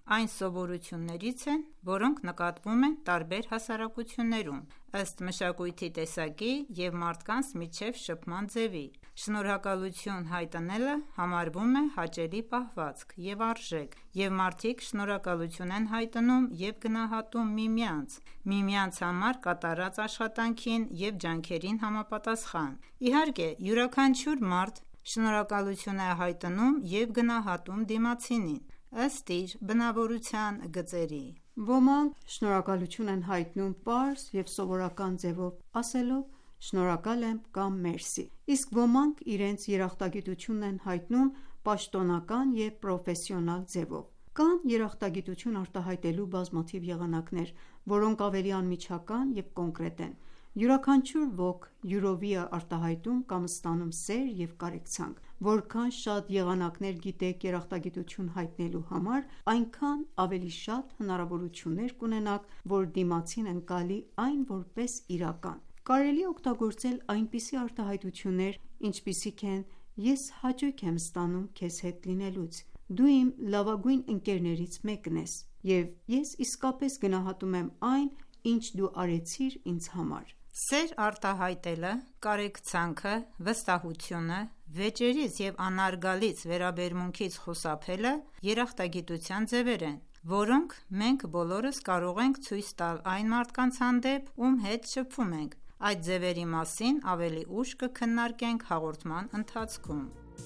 այն սովորություններից են, որոնք նկատվում են տարբեր հասարակություններում, ըստ մշակույթի տեսակի և մարդկանց միջև շփման ձևի։ Շնորհակալություն հայտնելը համարվում է հաճելի պահվածք և արժեք, և մարդիկ շնորհակալություն են հայտնում և գնահատում միմյանց, միմյանց համար կատարած աշխատանքին և ջանքերին համապատասխան։ Իհարկե, յուրաքանչյուր մարդ շնորհակալություն է հայտնում և գնահատում դիմացինին, ըստ իր բնավորության գծերի։ Ոմանք շնորհակալություն են հայտնում պարզ և սովորական ձևով, ասելով «շնորհակալ եմ» կամ «մերսի», իսկ ոմանք իրենց երախտագիտությունն են հայտնում պաշտոնական և պրոֆեսիոնալ ձևով։ Կան երախտագիտություն արտահայտելու բազմաթիվ եղանակներ, որոնք ավելի անմիջական և կոնկրետ են։ Յուրաքանչյուր ոք յուրովի է արտահայտում կամ ստանում սեր և կարեկցանք։ Որքան շատ եղանակներ գիտեք երախտագիտություն հայտնելու համար, այնքան ավելի շատ հնարավորություններ կունենաք, որ դիմացին ընկալի այն որպես իրական։ Կարելի է օգտագործել այնպիսի արտահայտություններ, ինչպիսիք են «Ես հաճույք եմ ստանում քեզ հետ լինելուց», «Դու իմ լավագույն ընկերներից մեկն ես» և «Ես իսկապես գնահատում եմ այն, ինչ դու արեցիր ինձ համար»։ Սեր արտահայտելը, կարեկցանքը, վստահությունը, վեճերից և անարգալից վերաբերմունքից խուսափելը երախտագիտության ձևեր են, որոնք մենք բոլորս կարող ենք ցույց տալ այն մարդկանց հանդեպ, ում հետ շփվում ենք։ Այդ ձևերի մասին ավելի ուշ կքննարկենք հաղորդման ընթացքում։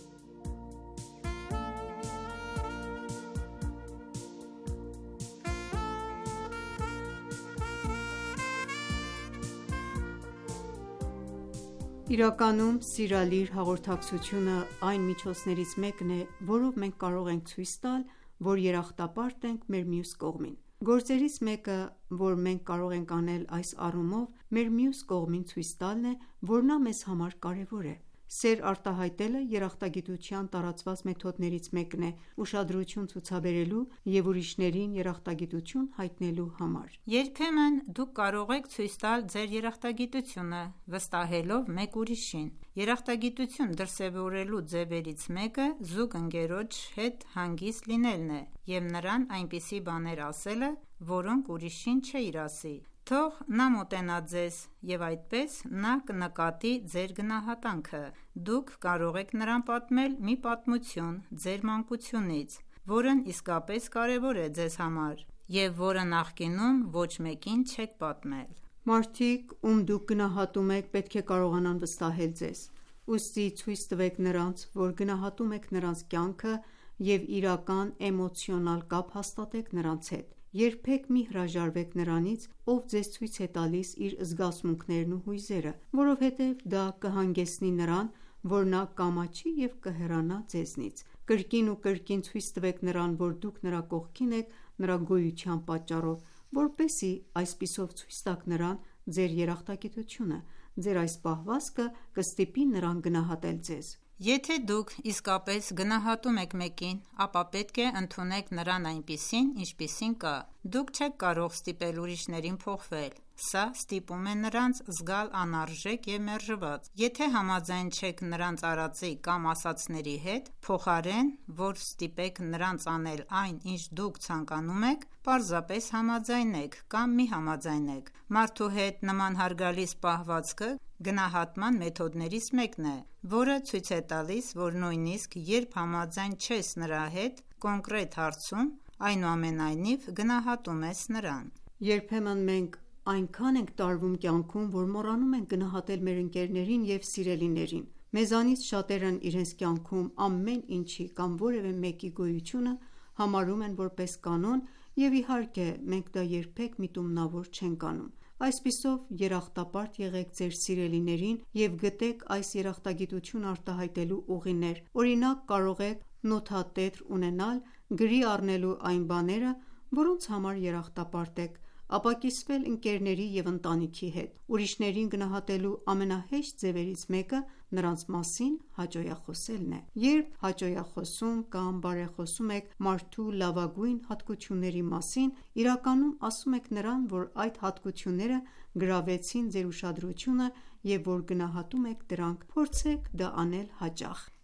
Իրականում «Սիրալիր» հաղորդակցությունը այն միջոցներից մեկն է, որով մենք կարող ենք ցույց տալ, որ երախտապարտ ենք մեր մյուս կողմին։ Գործերից մեկը, որ մենք կարող ենք անել այս առումով, մեր մյուս կողմին ցույց տալն է, որ նա մեզ համար կարևոր է։ Սեր արտահայտելը երախտագիտության տարածված մեթոդներից մեկն է՝ ուշադրություն ցուցաբերելու և ուրիշներին երախտագիտություն հայտնելու համար։ Երբեմն դուք կարող եք ցույց տալ ձեր երախտագիտությունը վստահելով մեկ ուրիշին։ Երախտագիտություն դրսևորելու ձևերից մեկը զուգընկերոջ հետ հանգիստ լինելն է և նրան այնպիսի բաներ ասելը, որոնք ուրիշին չէիր ասի։ Թող նա մոտենա ձեզ, և այդպես նա կնկատի ձեր գնահատանքը։ Դուք կարող եք նրան պատմել մի պատմություն ձեր մանկությունից, որն իսկապես կարևոր է ձեզ համար, և որը նախկինում ոչ մեկին չեք պատմել։ Մարդիկ, ում դուք գնահատում եք, պետք է կարողանան վստահել ձեզ։ Ուստի ցույց տվեք նրանց, որ գնահատում եք նրանց կյանքը և իրական էմոցիոնալ կապ հաստատեք նրանց հետ։ Երբեք մի հրաժարվեք նրանից, ով ձեզ ցույց է տալիս իր զգացմունքներն ու հույզերը, որովհետև դա կհանգեցնի նրան, որ նա կամաչի և կհեռանա ձեզնից։ Կրկին ու կրկին ցույց տվեք նրան, որ դուք նրա կողքին եք նրա գոյության պատճառով, որպեսզի այսպիսով ցույց տաք նրան ձեր երախտագիտությունը։ Ձեր այս պահվածքը կստիպի նրան գնահատել ձեզ։ Եթե դուք իսկապես գնահատում եք մեկին, ապա պետք է ընդունեք նրան այնպիսին, ինչպիսին կա։ Դուք չեք կարող ստիպել ուրիշներին փոխվել։ Սա ստիպում է նրանց զգալ անարժեք և մերժված։ Եթե համաձայն չեք նրանց արածի կամ ասածների հետ, փոխարեն, որ ստիպեք նրանց անել այն, ինչ դուք ցանկանում եք, պարզապես համաձայնեք կամ մի համաձայնեք։ Մարդու հետ նման հարգալից պահվածքը գնահատման մեթոդներից մեկն է, որը ցույց է տալիս, որ նույնիսկ երբ համաձայն չես նրա հետ կոնկրետ հարցում, այնուամենայնիվ գնահատում ես նրան։ Երբեմն մենք այնքան ենք տարվում կյանքում, որ մոռանում ենք գնահատել մեր ընկերներին և սիրելիներին։ Մեզանից շատերն իրենց կյանքում ամեն ինչի կամ որևէ մեկի գոյությունը համարում են որպես կանոն, և իհարկե մենք դա երբեք միտումնավոր չենք անում։ Այսպիսով, երախտապարտ եղեք ձեր սիրելիներին և գտեք այս երախտագիտությունը արտահայտելու ուղիներ։ Օրինակ, կարող եք նոթատետր ունենալ գրի առնելու այն բաները, որոնց համար երախտապարտ եք, ապակիսվել ընկերների և ընտանիքի հետ։ Ուրիշներին գնահատելու ամենահեշտ ձևերից մեկը նրանց մասին հաճոյախոսելն է։ Երբ հաճոյախոսում կամ բարեխոսում եք մարդու լավագույն հատկությունների մասին, իրականում ասում եք նրան, որ այդ հատկությունները գրավեցին ձեր ուշադրությունը և որ գնահատում եք դրանք։ Փորձեք դա անել հաճախ։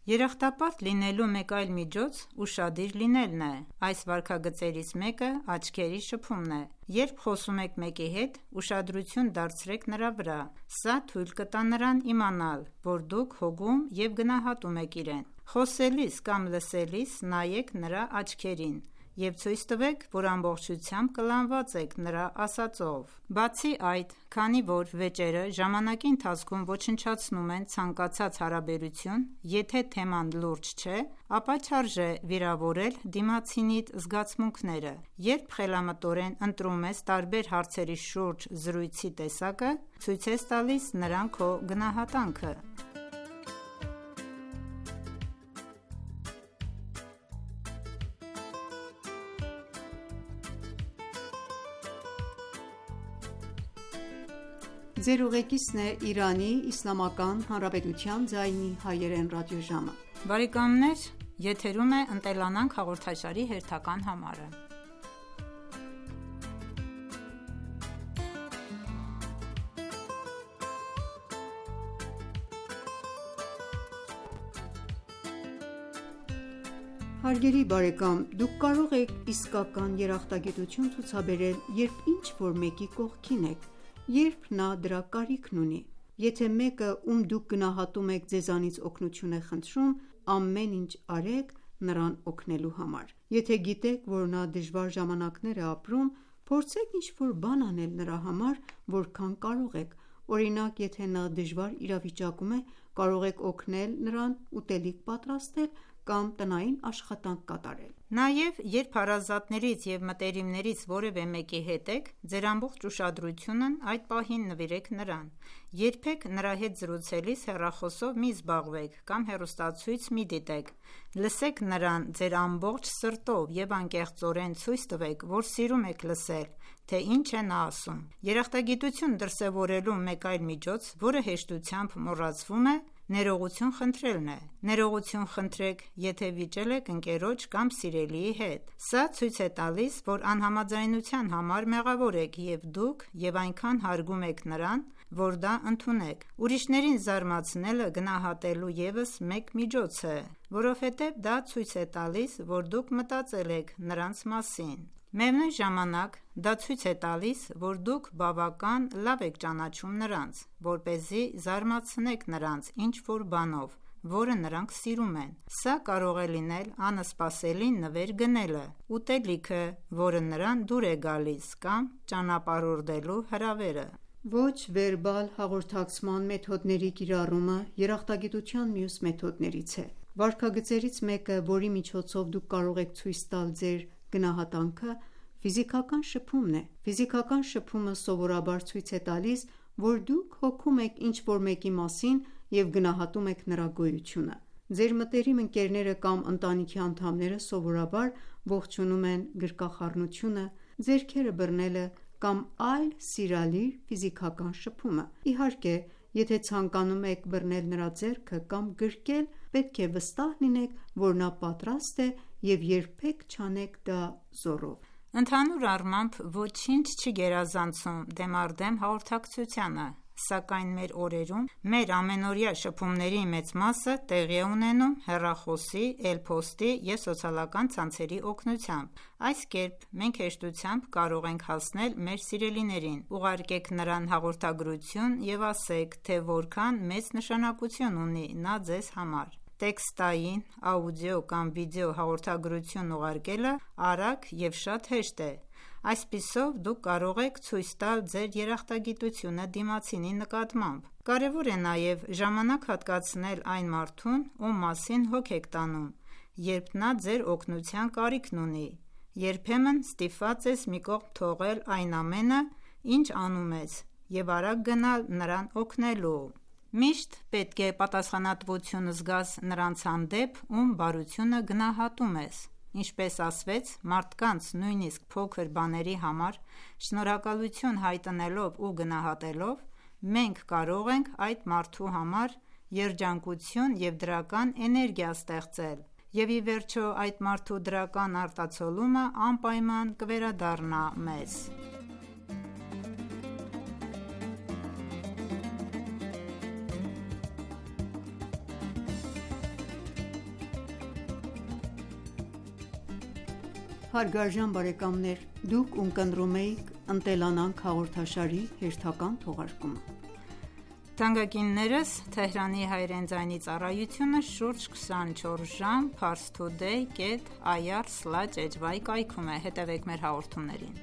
Երախտապարտ լինելու մեկ այլ միջոց ուշադիր լինելն է: Այս վարքագծերից մեկը աչքերի շփումն է: Երբ խոսում եք մեկի հետ, ուշադրություն դարձրեք նրա վրա: Սա թույլ կտա նրան իմանալ, որ դուք հոգում և գնահատում եք իրեն: Խոսելիս կամ լսելիս նայեք նրա աչքերին և ցույց տվեք, որ ամբողջությամբ կլանված եք նրա ասածով: Բացի այդ, քանի որ վեճերը ժամանակի ընթացքում ոչնչացնում են ցանկացած հարաբերություն, եթե թեման լուրջ չէ, ապա չարժե վիրավորել դիմացինիդ զգացմունքները: Երբ խելամտորեն ընտրում ես տարբեր հարցերի շուրջ զրույցի տեսակը, ցույց ես տալիս նրան քո գնահատանքը: Հարգելի բարեկամ, դուք կարող եք իսկական երախտագիտություն ցուցաբերել, երբ ինչ-որ մեկի կողքին եք, երբ նա դրա կարիքն ունի: Եթե մեկը, ում դուք գնահատում եք, ձեզանից օգնություն է խնդրում, ամեն ինչ արեք նրան օգնելու համար: Եթե գիտեք, որ նա դժվար ժամանակներ է ապրում, փորձեք ինչ-որ բան անել նրա համար, որքան կարող եք: Օրինակ, եթե նա դժվար իրավիճակում է, կարող եք օգնել նրան ուտելիք պատրաստել կամ տնային աշխատանք կատարել: Նաև երբ հարազատներից և մտերիմներից որևէ մեկի հետ եք, ձեր ամբողջ ուշադրությունն այդ պահին նվիրեք նրան: Երբեք նրա հետ զրուցելիս հեռախոսով մի զբաղվեք կամ հեռուստացույց մի դիտեք: Լսեք նրան ձեր ամբողջ սրտով և անկեղծորեն ցույց տվեք, որ սիրում եք լսել, թե ինչ է նա ասում: Երախտագիտություն դրսևորելու մեկ այլ միջոց, որը հեշտությամբ մոռացվում է, ներողություն խնդրելն է: Ներողություն խնդրեք, եթե վիճել եք ընկերոջ կամ սիրելիի հետ: Սա ցույց է տալիս, որ անհամաձայնության համար մեղավոր եք և դուք և այնքան հարգում եք նրան, որ դա ընդունեք: Ուրիշներին զարմացնելը գնահատելու ևս մեկ միջոց է, որովհետև դա ցույց է տալիս, որ դուք մտածել եք նրանց մասին: Միևնույն ժամանակ, դա ցույց է տալիս, որ դուք բավական լավ եք ճանաչում նրանց, որպեսզի զարմացնեք նրանց ինչ-որ բանով, որը նրանք սիրում են: Սա կարող է լինել անսպասելի նվեր գնելը, ուտելիքը, որը նրան դուր է գալիս, կամ ճանապարհորդելու հրավերը: Ոչ վերբալ հաղորդակցման մեթոդների կիրառումը երախտագիտության մյուս մեթոդներից է: Վարքագծերից մեկը, որի միջոցով դուք կարող եք ցույց տալ ձեր գնահատանքը, ֆիզիկական շփումն է: Ֆիզիկական շփումը սովորաբար ցույց է տալիս, որ դուք հոգում եք ինչ-որ մեկի մասին և գնահատում եք նրա գոյությունը: Ձեր մտերիմ ընկերները կամ ընտանիքի անդամները սովորաբար ողջունում են գրկախառնությունը, ձեռքերը բռնելը կամ այլ սիրալիր ֆիզիկական շփումը: Իհարկե, եթե ցանկանում եք բռնել նրա ձեռքը կամ գրկել, պետք է վստահ լինեք, որ նա պատրաստ է և երբեք չանեք դա զոռով: Ընդհանուր առմամբ, ոչինչ չի գերազանցում դեմառդեմ հաղորդակցությանը, սակայն մեր օրերում մեր ամենօրյա շփումների մեծ մասը տեղի է ունենում հեռախոսի, էլ-փոստի և սոցիալական ցանցերի օգնությամբ: Այս կերպ մենք հեշտությամբ կարող ենք հասնել մեր սիրելիներին: Ուղարկեք նրան հաղորդագրություն և ասեք, թե որքան մեծ նշանակություն ունի նա ձեզ համար: Տեքստային, աուդիո կամ վիդեո հաղորդագրություն ուղարկելը արագ և շատ հեշտ է: Այսպիսով դուք կարող եք ցույց տալ ձեր երախտագիտությունը դիմացինի նկատմամբ: Կարևոր է նաև ժամանակ հատկացնել այն մարդուն, ում մասին հոգ եք տանում, երբ նա ձեր օգնության կարիքն ունի: Երբեմն ստիպված ես մի կողմ թողել այն ամենը, ինչ անում ես և արագ գնալ նրան օգնելու: Միշտ պետք է պատասխանատվություն զգաս նրանց հանդեպ, ում բարությունը գնահատում ես: Ինչպես ասվեց, մարդկանց նույնիսկ փոքր բաների համար շնորհակալություն հայտնելով ու գնահատելով, մենք կարող ենք այդ մարդու համար երջանկություն և դրական էներգիա ստեղծել և ի վերջո այդ մարդու դրական արտացոլումը անպայման կվերադառնա մեզ: Հարգարժան բարեկամներ, դուք ունկնդրում եք «Ընտելանանք» հաղորդաշարի հերթական թողարկումը։ Թանկագիններս, Թեհրանի հայերեն ձայնի ծառայությունը շուրջ քսանչորս ժամ parstoday dot ir slash h y կայքում է։ Հետևեք մեր հաղորդումներին։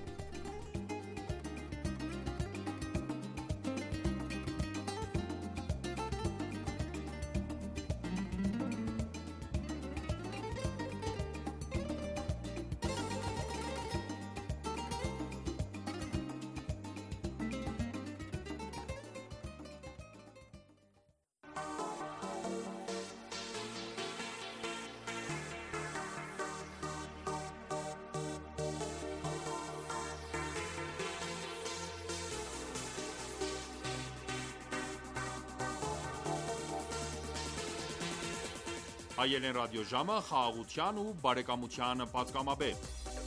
Հայերեն ռադիոժամը խաղաղության ու բարեկամության պատգամաբեր։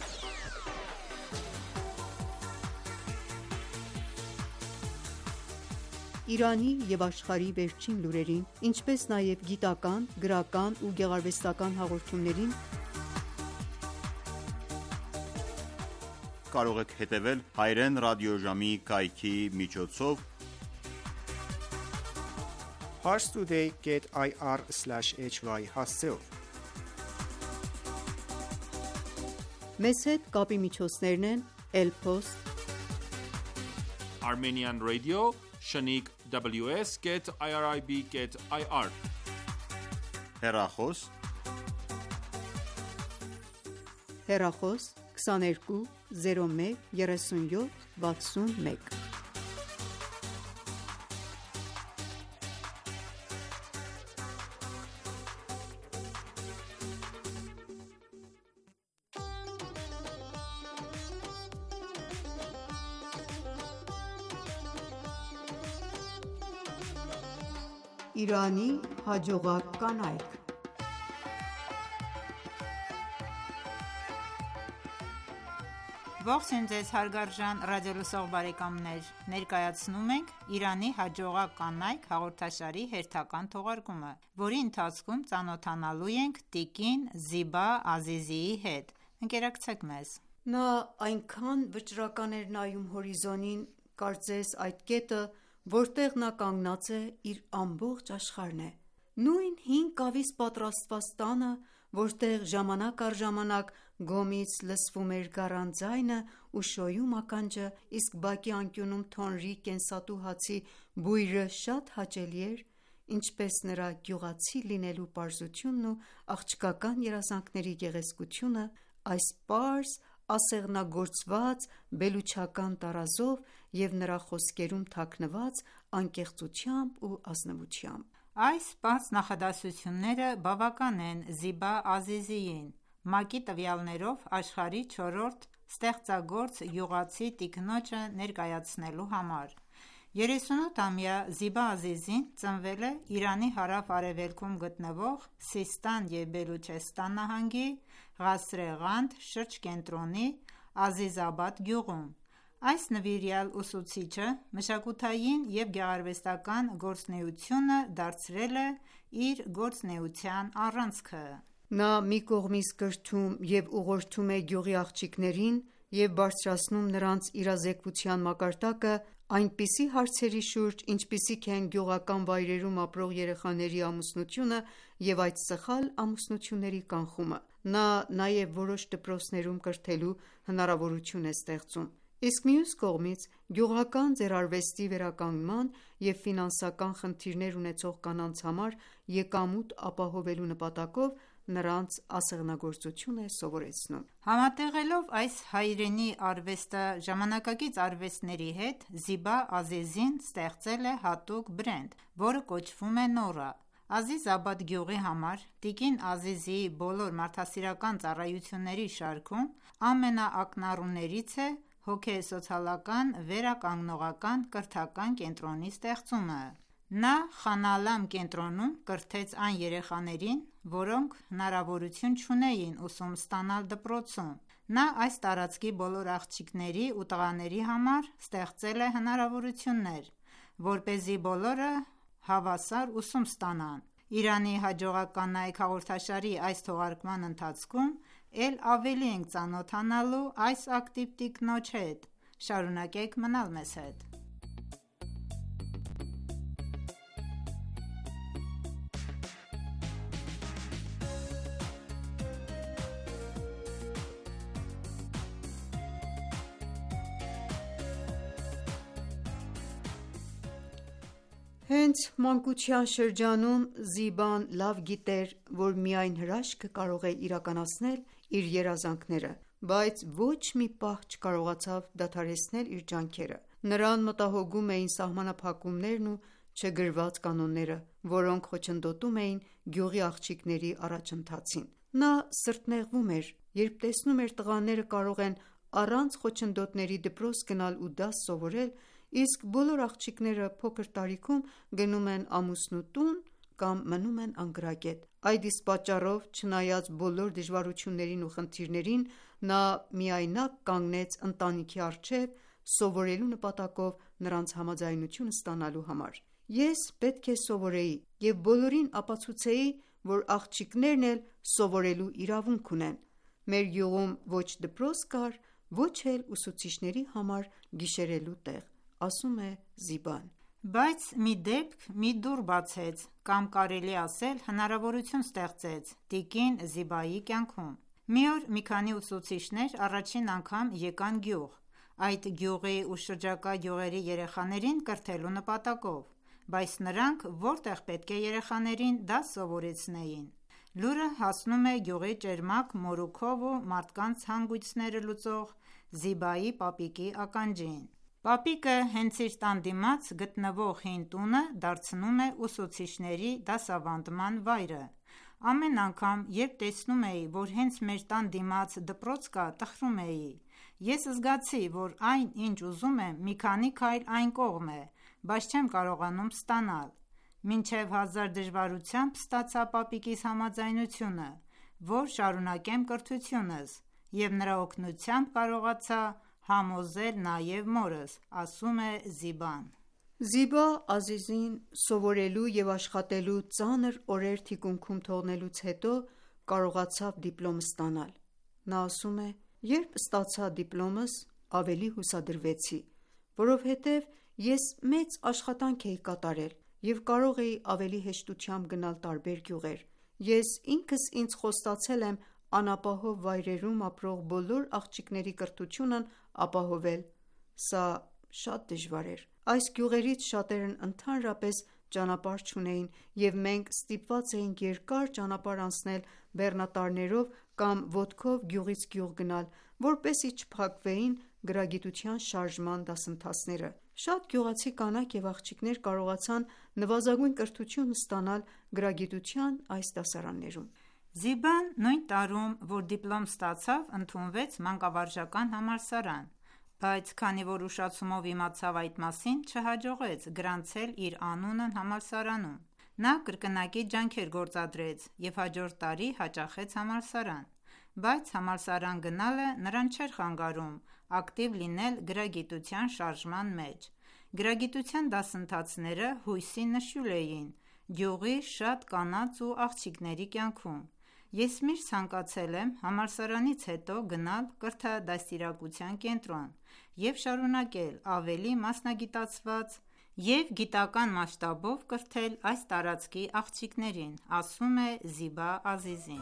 Իրանի և աշխարհի վերջին լուրերին, ինչպես նաև գիտական, գրական ու գեղարվեստական հաղորդումներին կարող եք հետևել հայերեն ռադիոժամի կայքի միջոցով parstoday dot ir slash h y հասցեով։ Մեզ հետ կապի միջոցներն են Elpost, Armenian Radio, Shaniq W S dot irib dot ir հեռախոս, հեռախոս քսաներկու զիրո մեկ երեսունյոթ վաթսունմեկ։ Իրանի հաջողակ կանայք։ Ողջույն ձեզ հարգարժան ռադիոլսող բարեկամներ, ներկայացնում ենք Իրանի հաջողակ կանայք հաղորդաշարի հերթական թողարկումը, որի ընթացքում ծանոթանալու ենք տիկին Զիբա Ազիզիի հետ։ Ընկերակցեք մեզ։ Նա այնքան վճռական էր նայում հորիզոնին, կարծես այդ կետը, որտեղ նա կանգնած է, իր ամբողջ աշխարհն է։ Նույն հին կավից պատրաստված տանը, որտեղ ժամանակ առ ժամանակ գոմից լսվում էր գառան ձայնը ու շոյում ականջը, իսկ բակի անկյունում թոնրի կենսատու հացի բույրը շատ հաճելի էր, ինչպես նրա գյուղացի լինելու պարզությունն ու աղջկական երազանքների գեղեցկությունը, այս պարզ, ասեղնագործված, բելուչական տարազով և նրա խոսքերում թաքնված անկեղծությամբ ու ազնվությամբ։ Այս պարզ նախադասությունները բավական են Զիբա Ազիզիին, ՄԱԿ-ի տվյալներով աշխարհի չորրորդ ստեղծագործ յուղացի տիկնոջը ներկայացնելու համար։ երեսունութամյա Զիբա Ազիզին ծնվել է Իրանի հարավ-արևելքում գտնվող Սիստան և Բելուչեստան նահանգի Ղասրե-Ղանդ շրջկենտրոնի Ազիզաբադ գյուղում։ Այս նվիրյալ ուսուցիչը մշակութային և գեղարվեստական գործունեությունը դարձրել է իր գործունեության առանցքը։ Նա մի կողմից կրթում և ուղղորդում է գյուղի աղջիկներին և բարձրացնում նրանց իրազեկվության մակարդակը այնպիսի հարցերի շուրջ, ինչպիսիք են գյուղական վայրերում ապրող երեխաների ամուսնությունը և այդ սխալ ամուսնությունների կանխումը։ Նա նաև որոշ դպրոցներում կրթելու հնարավորություն է ստեղծում։ Իսկ մյուս կողմից, գյուղական ձեռարվեստի վերականգնման և ֆինանսական խնդիրներ ունեցող կանանց համար եկամուտ ապահովելու նպատակով նրանց ասեղնագործություն է սովորեցնում։ Համատեղելով այս հայրենի արվեստը ժամանակակից արվեստների հետ, Զիբա Ազիզին ստեղծել է հատուկ բրենդ, որը կոչվում է Նորա։ Ազիզաբադ գյուղի համար տիկին Ազիզիի բոլոր մարդասիրական ծառայությունների շարքում ամենաակնառուներից է հոգեսոցիալական վերականգնողական կրթական կենտրոնի ստեղծումը։ Նա Խանալամ կենտրոնում կրթեց այն երեխաներին, որոնք հնարավորություն չունեին ուսում ստանալ դպրոցում։ Նա այս տարածքի բոլոր աղջիկների ու տղաների համար ստեղծել է հնարավորություններ, որպեսզի բոլորը հավասար ուսում ստանան։ Իրանի հաջողակ կանայք հաղորդաշարի այս թողարկման ընթացքում էլ ավելի ենք ծանոթանալու այս ակտիվ տիկնոջ հետ: Շարունակեք մնալ մեզ հետ: Հենց մանկության շրջանում Զիբան լավ գիտեր, որ միայն հրաշքը կարող է իրականացնել իր երազանքները, բայց ոչ մի պահ չկարողացավ դադարեցնել իր ջանքերը: Նրան մտահոգում էին սահմանափակումներն ու չգրված կանոնները, որոնք խոչընդոտում էին գյուղի աղջիկների առաջընթացին: Նա սրտնեղվում էր, երբ տեսնում էր տղաները կարող են առանց խոչընդոտների դպրոց գնալ ու դաս սովորել, իսկ բոլոր աղջիկները փոքր տարիքում գնում են ամուսնու տուն կամ մնում են անգրագետ: Այդ իսկ պատճառով, չնայած բոլոր դժվարություններին ու խնդիրներին, նա միայնակ կանգնեց ընտանիքի առջև սովորելու նպատակով նրանց համաձայնությունը ստանալու համար: «Ես պետք է սովորեի և բոլորին ապացուցեի, որ աղջիկներն էլ սովորելու իրավունք ունեն: Մեր գյուղում ոչ դպրոց կար, ոչ էլ ուսուցիչների համար գիշերելու տեղ», - ասում է Զիբան: Բայց մի դեպք մի դուռ բացեց կամ կարելի է ասել հնարավորություն ստեղծեց տիկին Զիբայի կյանքում: Մի օր մի քանի ուսուցիչներ առաջին անգամ եկան գյուղ, այդ գյուղի ու շրջակա գյուղերի երեխաներին կրթելու նպատակով: Բայց նրանք որտեղ պետք է երեխաներին դաս սովորեցնեին: Լուրը հասնում է գյուղի ճերմակ մորուքով ու մարդկանց հանգույցները լուծող Զիբայի պապիկի ականջին: Պապիկը հենց իր տան դիմաց գտնվող հին տունը դարձնում է ուսուցիչների դասավանդման վայրը: Ամեն անգամ երբ տեսնում էի, որ հենց մեր տան դիմաց դպրոց կա, տխրում էի: Ես զգացի, որ այն ինչ ուզում եմ մի քանի քայլ այն կողմ է, բայց չեմ կարողանում ստանալ: Մինչև հազար դժվարությամբ ստացա պապիկիս համաձայնությունը, որ շարունակեմ կրթությունս և նրա օգնությամբ կարողացա համոզել նաև մորս, - ասում է Զիբան: Զիբա Ազիզին սովորելու և աշխատելու ծանր օրեր թիկունքում թողնելուց հետո կարողացավ դիպլոմ ստանալ: Նա ասում է. «Երբ ստացա դիպլոմս, ավելի հուսադրվեցի, որովհետև ես մեծ աշխատանք էի կատարել և կարող էի ավելի հեշտությամբ գնալ տարբեր գյուղեր: Ես ինքս ինձ խոստացել եմ անապահով վայրերում ապրող բոլոր աղջիկների կրթությունն ապահովել: Սա շատ դժվար էր: Այս գյուղերից շատերն ընդհանրապես ճանապարհ չունեին և մենք ստիպված էինք երկար ճանապարհ անցնել բեռնատարներով կամ ոտքով գյուղից գյուղ գնալ, որպեսզի չփակվեին գրագիտության շարժման դասընթացները: Շատ գյուղացի կանայք և աղջիկներ կարողացան նվազագույն կրթություն ստանալ գրագիտության այս դասարաններում»: Զիբան նույն տարում, որ դիպլոմ ստացավ, ընդունվեց մանկավարժական համալսարան, բայց քանի որ ուշացումով իմացավ այդ մասին, չհաջողեց գրանցել իր անունն համալսարանում: Նա կրկնակի ջանքեր գործադրեց և հաջորդ տարի հաճախեց համալսարան: Բայց համալսարան գնալը նրան չէր խանգարում ակտիվ լինել գրագիտության շարժման մեջ: Գրագիտության դասընթացները հույսի նշույլ էին գյուղի շատ կանանց ու աղջիկների կյանքում: Ես միշտ ցանկացել եմ համալսարանից հետո գնալ կրթադաստիարակության կենտրոն և շարունակել ավելի մասնագիտացված և գիտական մասշտաբով կրթել այս տարածքի աղջիկներին, - ասում է Զիբա Ազիզին: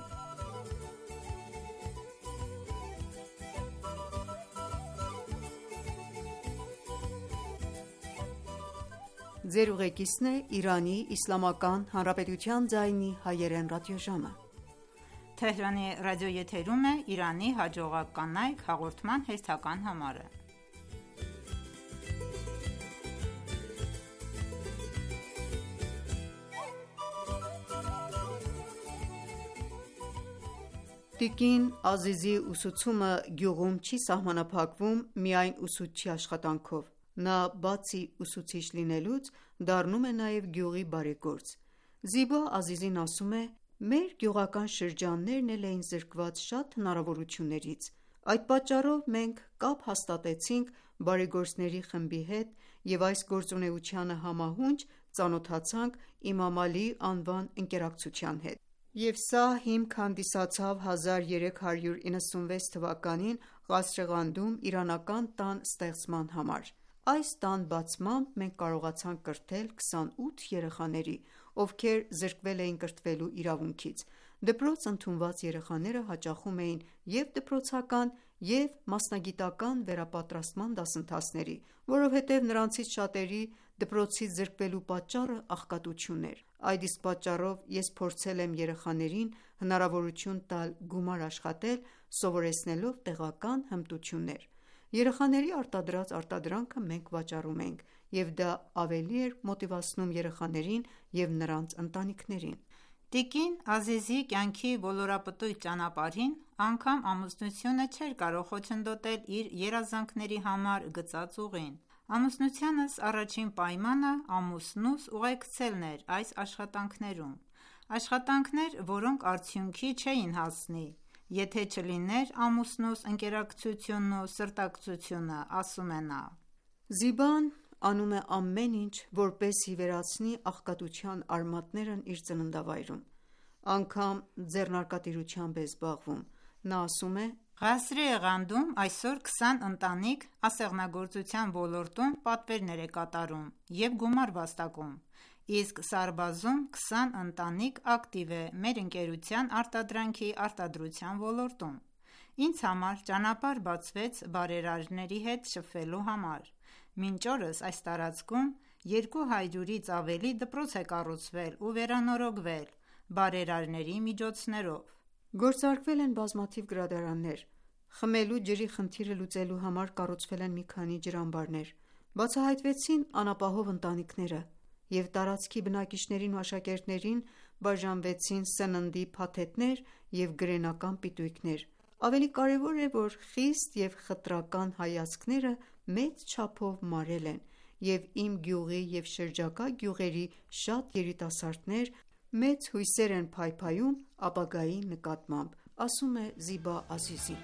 Տիկին Ազիզի ուսուցումը գյուղում չի սահմանափակվում միայն ուսուցչի աշխատանքով: Նա բացի ուսուցիչ լինելուց, դառնում է նաև գյուղի բարեգործ: Զիբա Ազիզին ասում է. «Մեր գյուղական շրջաններն էլ էին զրկված շատ հնարավորություններից: Այդ պատճառով մենք կապ հաստատեցինք բարեգործների խմբի հետ և այս գործունեությանը համահունչ ծանոթացանք Իմամ Ալի անվան ընկերակցության հետ: Եվ սա հիմք հանդիսացավ հազար երեք հարյուր իննսունվեց թվականին Ղասրեղանդում իրանական տան ստեղծման համար։ Այս տան բացմամբ մենք կարողացանք կրթել քսանութ երեխաների, ովքեր զրկվել էին կրթվելու իրավունքից։ Դպրոց ընդունված երեխաները հաճախում էին և՛ դպրոցական և՛ մասնագիտական վերապատրաստման դասընթացների, որովհետև նրանցից շատերի դպրոցից զրկվելու պատճառը աղքատությունն էր։ Այդ իսկ պատճառով ես փորձել եմ երեխաներին հնարավորություն տալ գումար աշխատել՝ սովորեցնելով տեղական հմտություններ։ Երեխաների արտադրած արտադրանքը մենք վաճառում էինք, և դա ավելի էր մոտիվացնում երեխաներին և նրանց ընտանիքներին։ Տիկին Ազիզի կյանքի ոլորապտույտ ճանապարհին անգամ ամուսնությունը չէր կարող խոչընդոտել իր երազանքների համար գծած ուղին։ Ամուսնությանս առաջին պայմանը ամուսնուս ուղեկցելն էր այս աշխատանքներում։ Աշխատանքներ, որոնք արդյունքի չէին հասնի, եթե չլիներ ամուսնուս ընկերակցությունն ու սրտակցությունը, ասում է նա։ Զիբան անում է ամեն ինչ, որպեսզի վերացնի աղքատության արմատներն իր ծննդավայրում։ Անգամ ձեռնարկատիրությամբ է զբաղվում։ Նա ասում է. Ղասրեղանդում այսօր քսան ընտանիք ասեղնագործության ոլորտում պատվերներ է կատարում և գումար վաստակում, իսկ Սարբազում քսան ընտանիք ակտիվ է մեր ընկերության արտադրանքի արտադրության ոլորտում։ Ինձ համար ճանապարհ բացվեց բարերարների հետ շփվելու համար։ Մինչ օրս այս տարածքում երկու հարյուրից ավելի դպրոց է կառուցվել ու վերանորոգվել բարերարների միջոցներով։ Գործարկվել են բազմաթիվ գրադարաններ։ Խմելու ջրի խնդիրը լուծելու համար կառուցվել են մի քանի ջրամբարներ։ Բացահայտվեցին անապահով ընտանիքները, և տարածքի բնակիչներին ու աշակերտներին բաժանվեցին սննդի փաթեթներ և գրենական պիտույկներ։ Ավելի կարևոր է, որ խիստ և խտրական հայացքները մեծ չափով մարել են, և իմ գյուղի և շրջակա գյուղերի շատ երիտասարդներ մեծ հույսեր են փայփայում ապագայի նկատմամբ, ասում է Զիբա Ազիզին։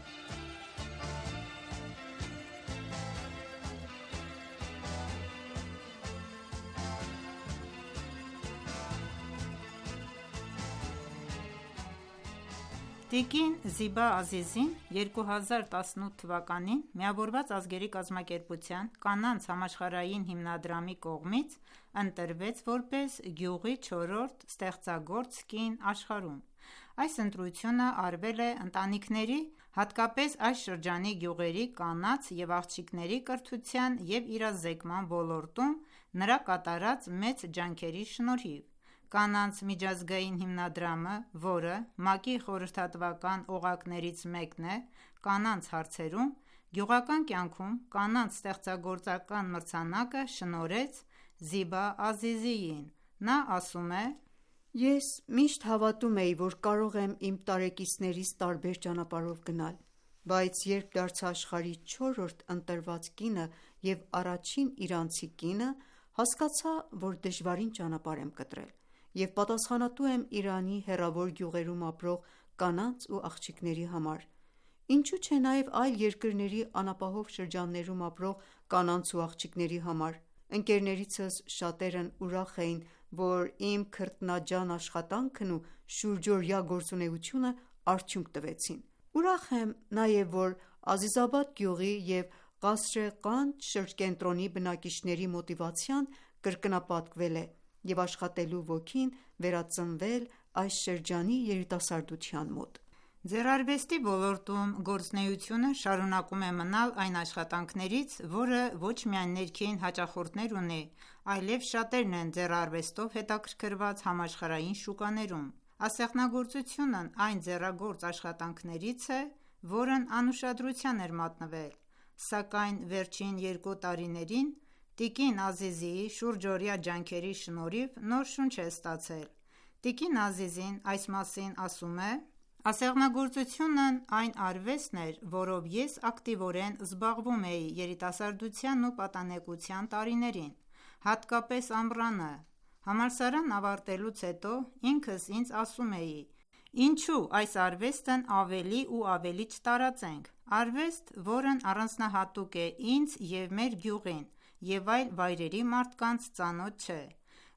Տիկին Զիբա Ազիզին երկու հազար տասնութ թվականին Միավորված ազգերի կազմակերպության կանանց համաշխարհային հիմնադրամի կողմից ընտրվեց որպես գյուղի չորրորդ ստեղծագործ կին աշխարհում։ Այս ընտրությունը արվել է ընտանիքների, հատկապես այս շրջանի գյուղերի կանանց և աղջիկների կրթության և իրազեկման ոլորտում նրա կատարած մեծ ջանքերի շնորհիվ։ Կանանց միջազգային հիմնադրամը, որը ՄԱԿ-ի խորհրդատվական օղակներից մեկն է կանանց հարցերում, գյուղական կյանքում կանանց ստեղծագործական մրցանակը շնորհեց Զիբա Ազիզիին։ Նա ասում է. «Ես միշտ հավատում էի, որ կարող եմ իմ տարեկիցներից տարբեր ճանապարհով գնալ, բայց երբ դարձա աշխարհի չորրորդ ընտրված կինը և առաջին իրանցի կինը, հասկացա, որ դժվարին ճանապարհ եմ կտրել և պատասխանատու եմ Իրանի հեռավոր գյուղերում ապրող կանանց ու աղջիկների համար, ինչու չէ նաև այլ երկրների անապահով շրջաններում ապրող կանանց ու աղջիկների համար։ Ընկերներիցս շատերն ուրախ էին, որ իմ քրտնաջան աշխատանքն ու շուրջօրյա գործունեությունը արդյունք տվեցին։ Ուրախ եմ նաև, որ Ազիզաբադ գյուղի և Ղասրե-Ղանդ շրջկենտրոնի բնակիչների մոտիվացիան կրկնապատկվել է և աշխատելու ոգին վերածնվել այս շրջանի երիտասարդության մոտ»։ Ձեռարվեստի ոլորտում գործունեությունը շարունակում է մնալ այն աշխատանքներից, որը ոչ միայն ներքին հաճախորդներ ունի, այլև շատերն են ձեռարվեստով հետաքրքրված համաշխարհային շուկաներում։ Ասեղնագործությունն այն ձեռագործ աշխատանքներից է, որն անուշադրության էր մատնվել, սակայն վերջին երկու տարիներին տիկին Ազիզիի շուրջօրյա ջանքերի շնորհիվ նոր շունչ է ստացել։ Տիկին Ազիզին այս մասին ասում է. «Ասեղնագործությունն այն արվեստն էր, որով ես ակտիվորեն զբաղվում էի երիտասարդության ու պատանեկության տարիներին, հատկապես ամռանը։ Համալսարան ավարտելուց հետո ինքս ինձ ասում էի. ինչու այս արվեստն ավելի ու ավելի չտարածենք։ Արվեստ, որն առանձնահատուկ է ինձ և մեր գյուղին և այլ վայրերի մարդկանց ծանոթ չէ,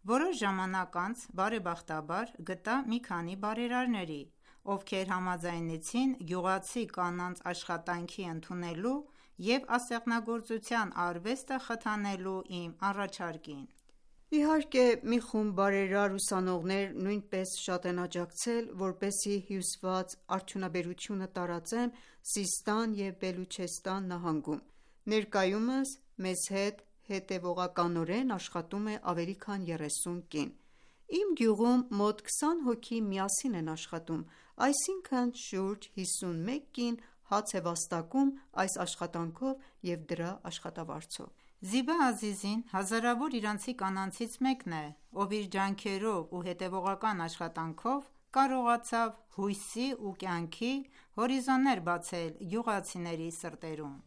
Որոշ ժամանակ անց բարեբախտաբար գտա մի քանի բարերարների, ովքեր համաձայնեցին գյուղացի կանանց աշխատանքի ընդունելու և ասեղնագործության արվեստը խթանելու իմ առաջարկին: Իհարկե, մի խումբ բարերար ուսանողներ նույնպես շատ են աջակցել, որպեսզի հյուսված արդյունաբերությունը տարածեն Սիստան և Բելուչեստան նահանգում: Ներկայումս մեզ հետ հետևողականորեն աշխատում է ավելի քան երեսուն կին: Իմ գյուղում մոտ քսան հոգի միասին են աշխատում, այսինքն շուրջ հիսունմեկ կին հաց է վաստակում այս աշխատանքով և դրա աշխատավարձով: Զիբա Ազիզին հազարավոր իրանցի կանանցից մեկն է, ով իր ջանքերով ու հետևողական աշխատանքով կարողացավ հույսի ու կյանքի հորիզոններ բացել գյուղացիների սրտերում: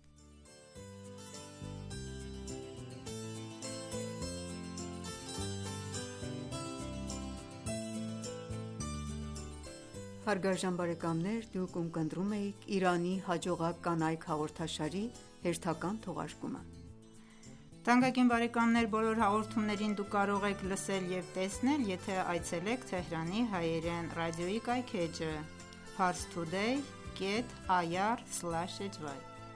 Բոլոր հաղորդումներին դուք կարող եք լսել և տեսնել, եթե այցելեք Թեհրանի հայերեն ռադիոյի կայքէջը parstoday dot ir slash hy: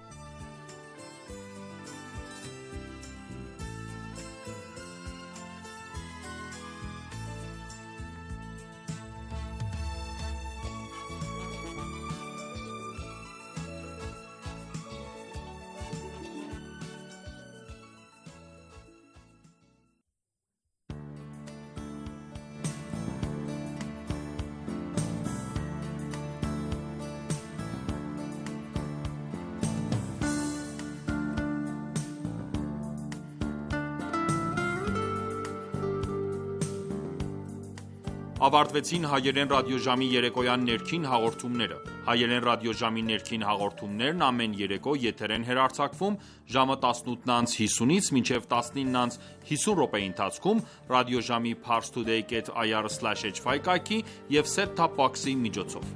Ավարտվեցին հայերեն ռադիոժամի երեկոյան ներքին հաղորդումները: Հայերեն ռադիոժամի ներքին հաղորդումներն ամեն երեկո եթեր են հեռարձակվում ժամը տասնութ հիսունից մինչև տասնինը հիսուն րոպեի ընթացքում ռադիոժամի parstoday dot ir slash hy կայքի և set top box-ի միջոցով: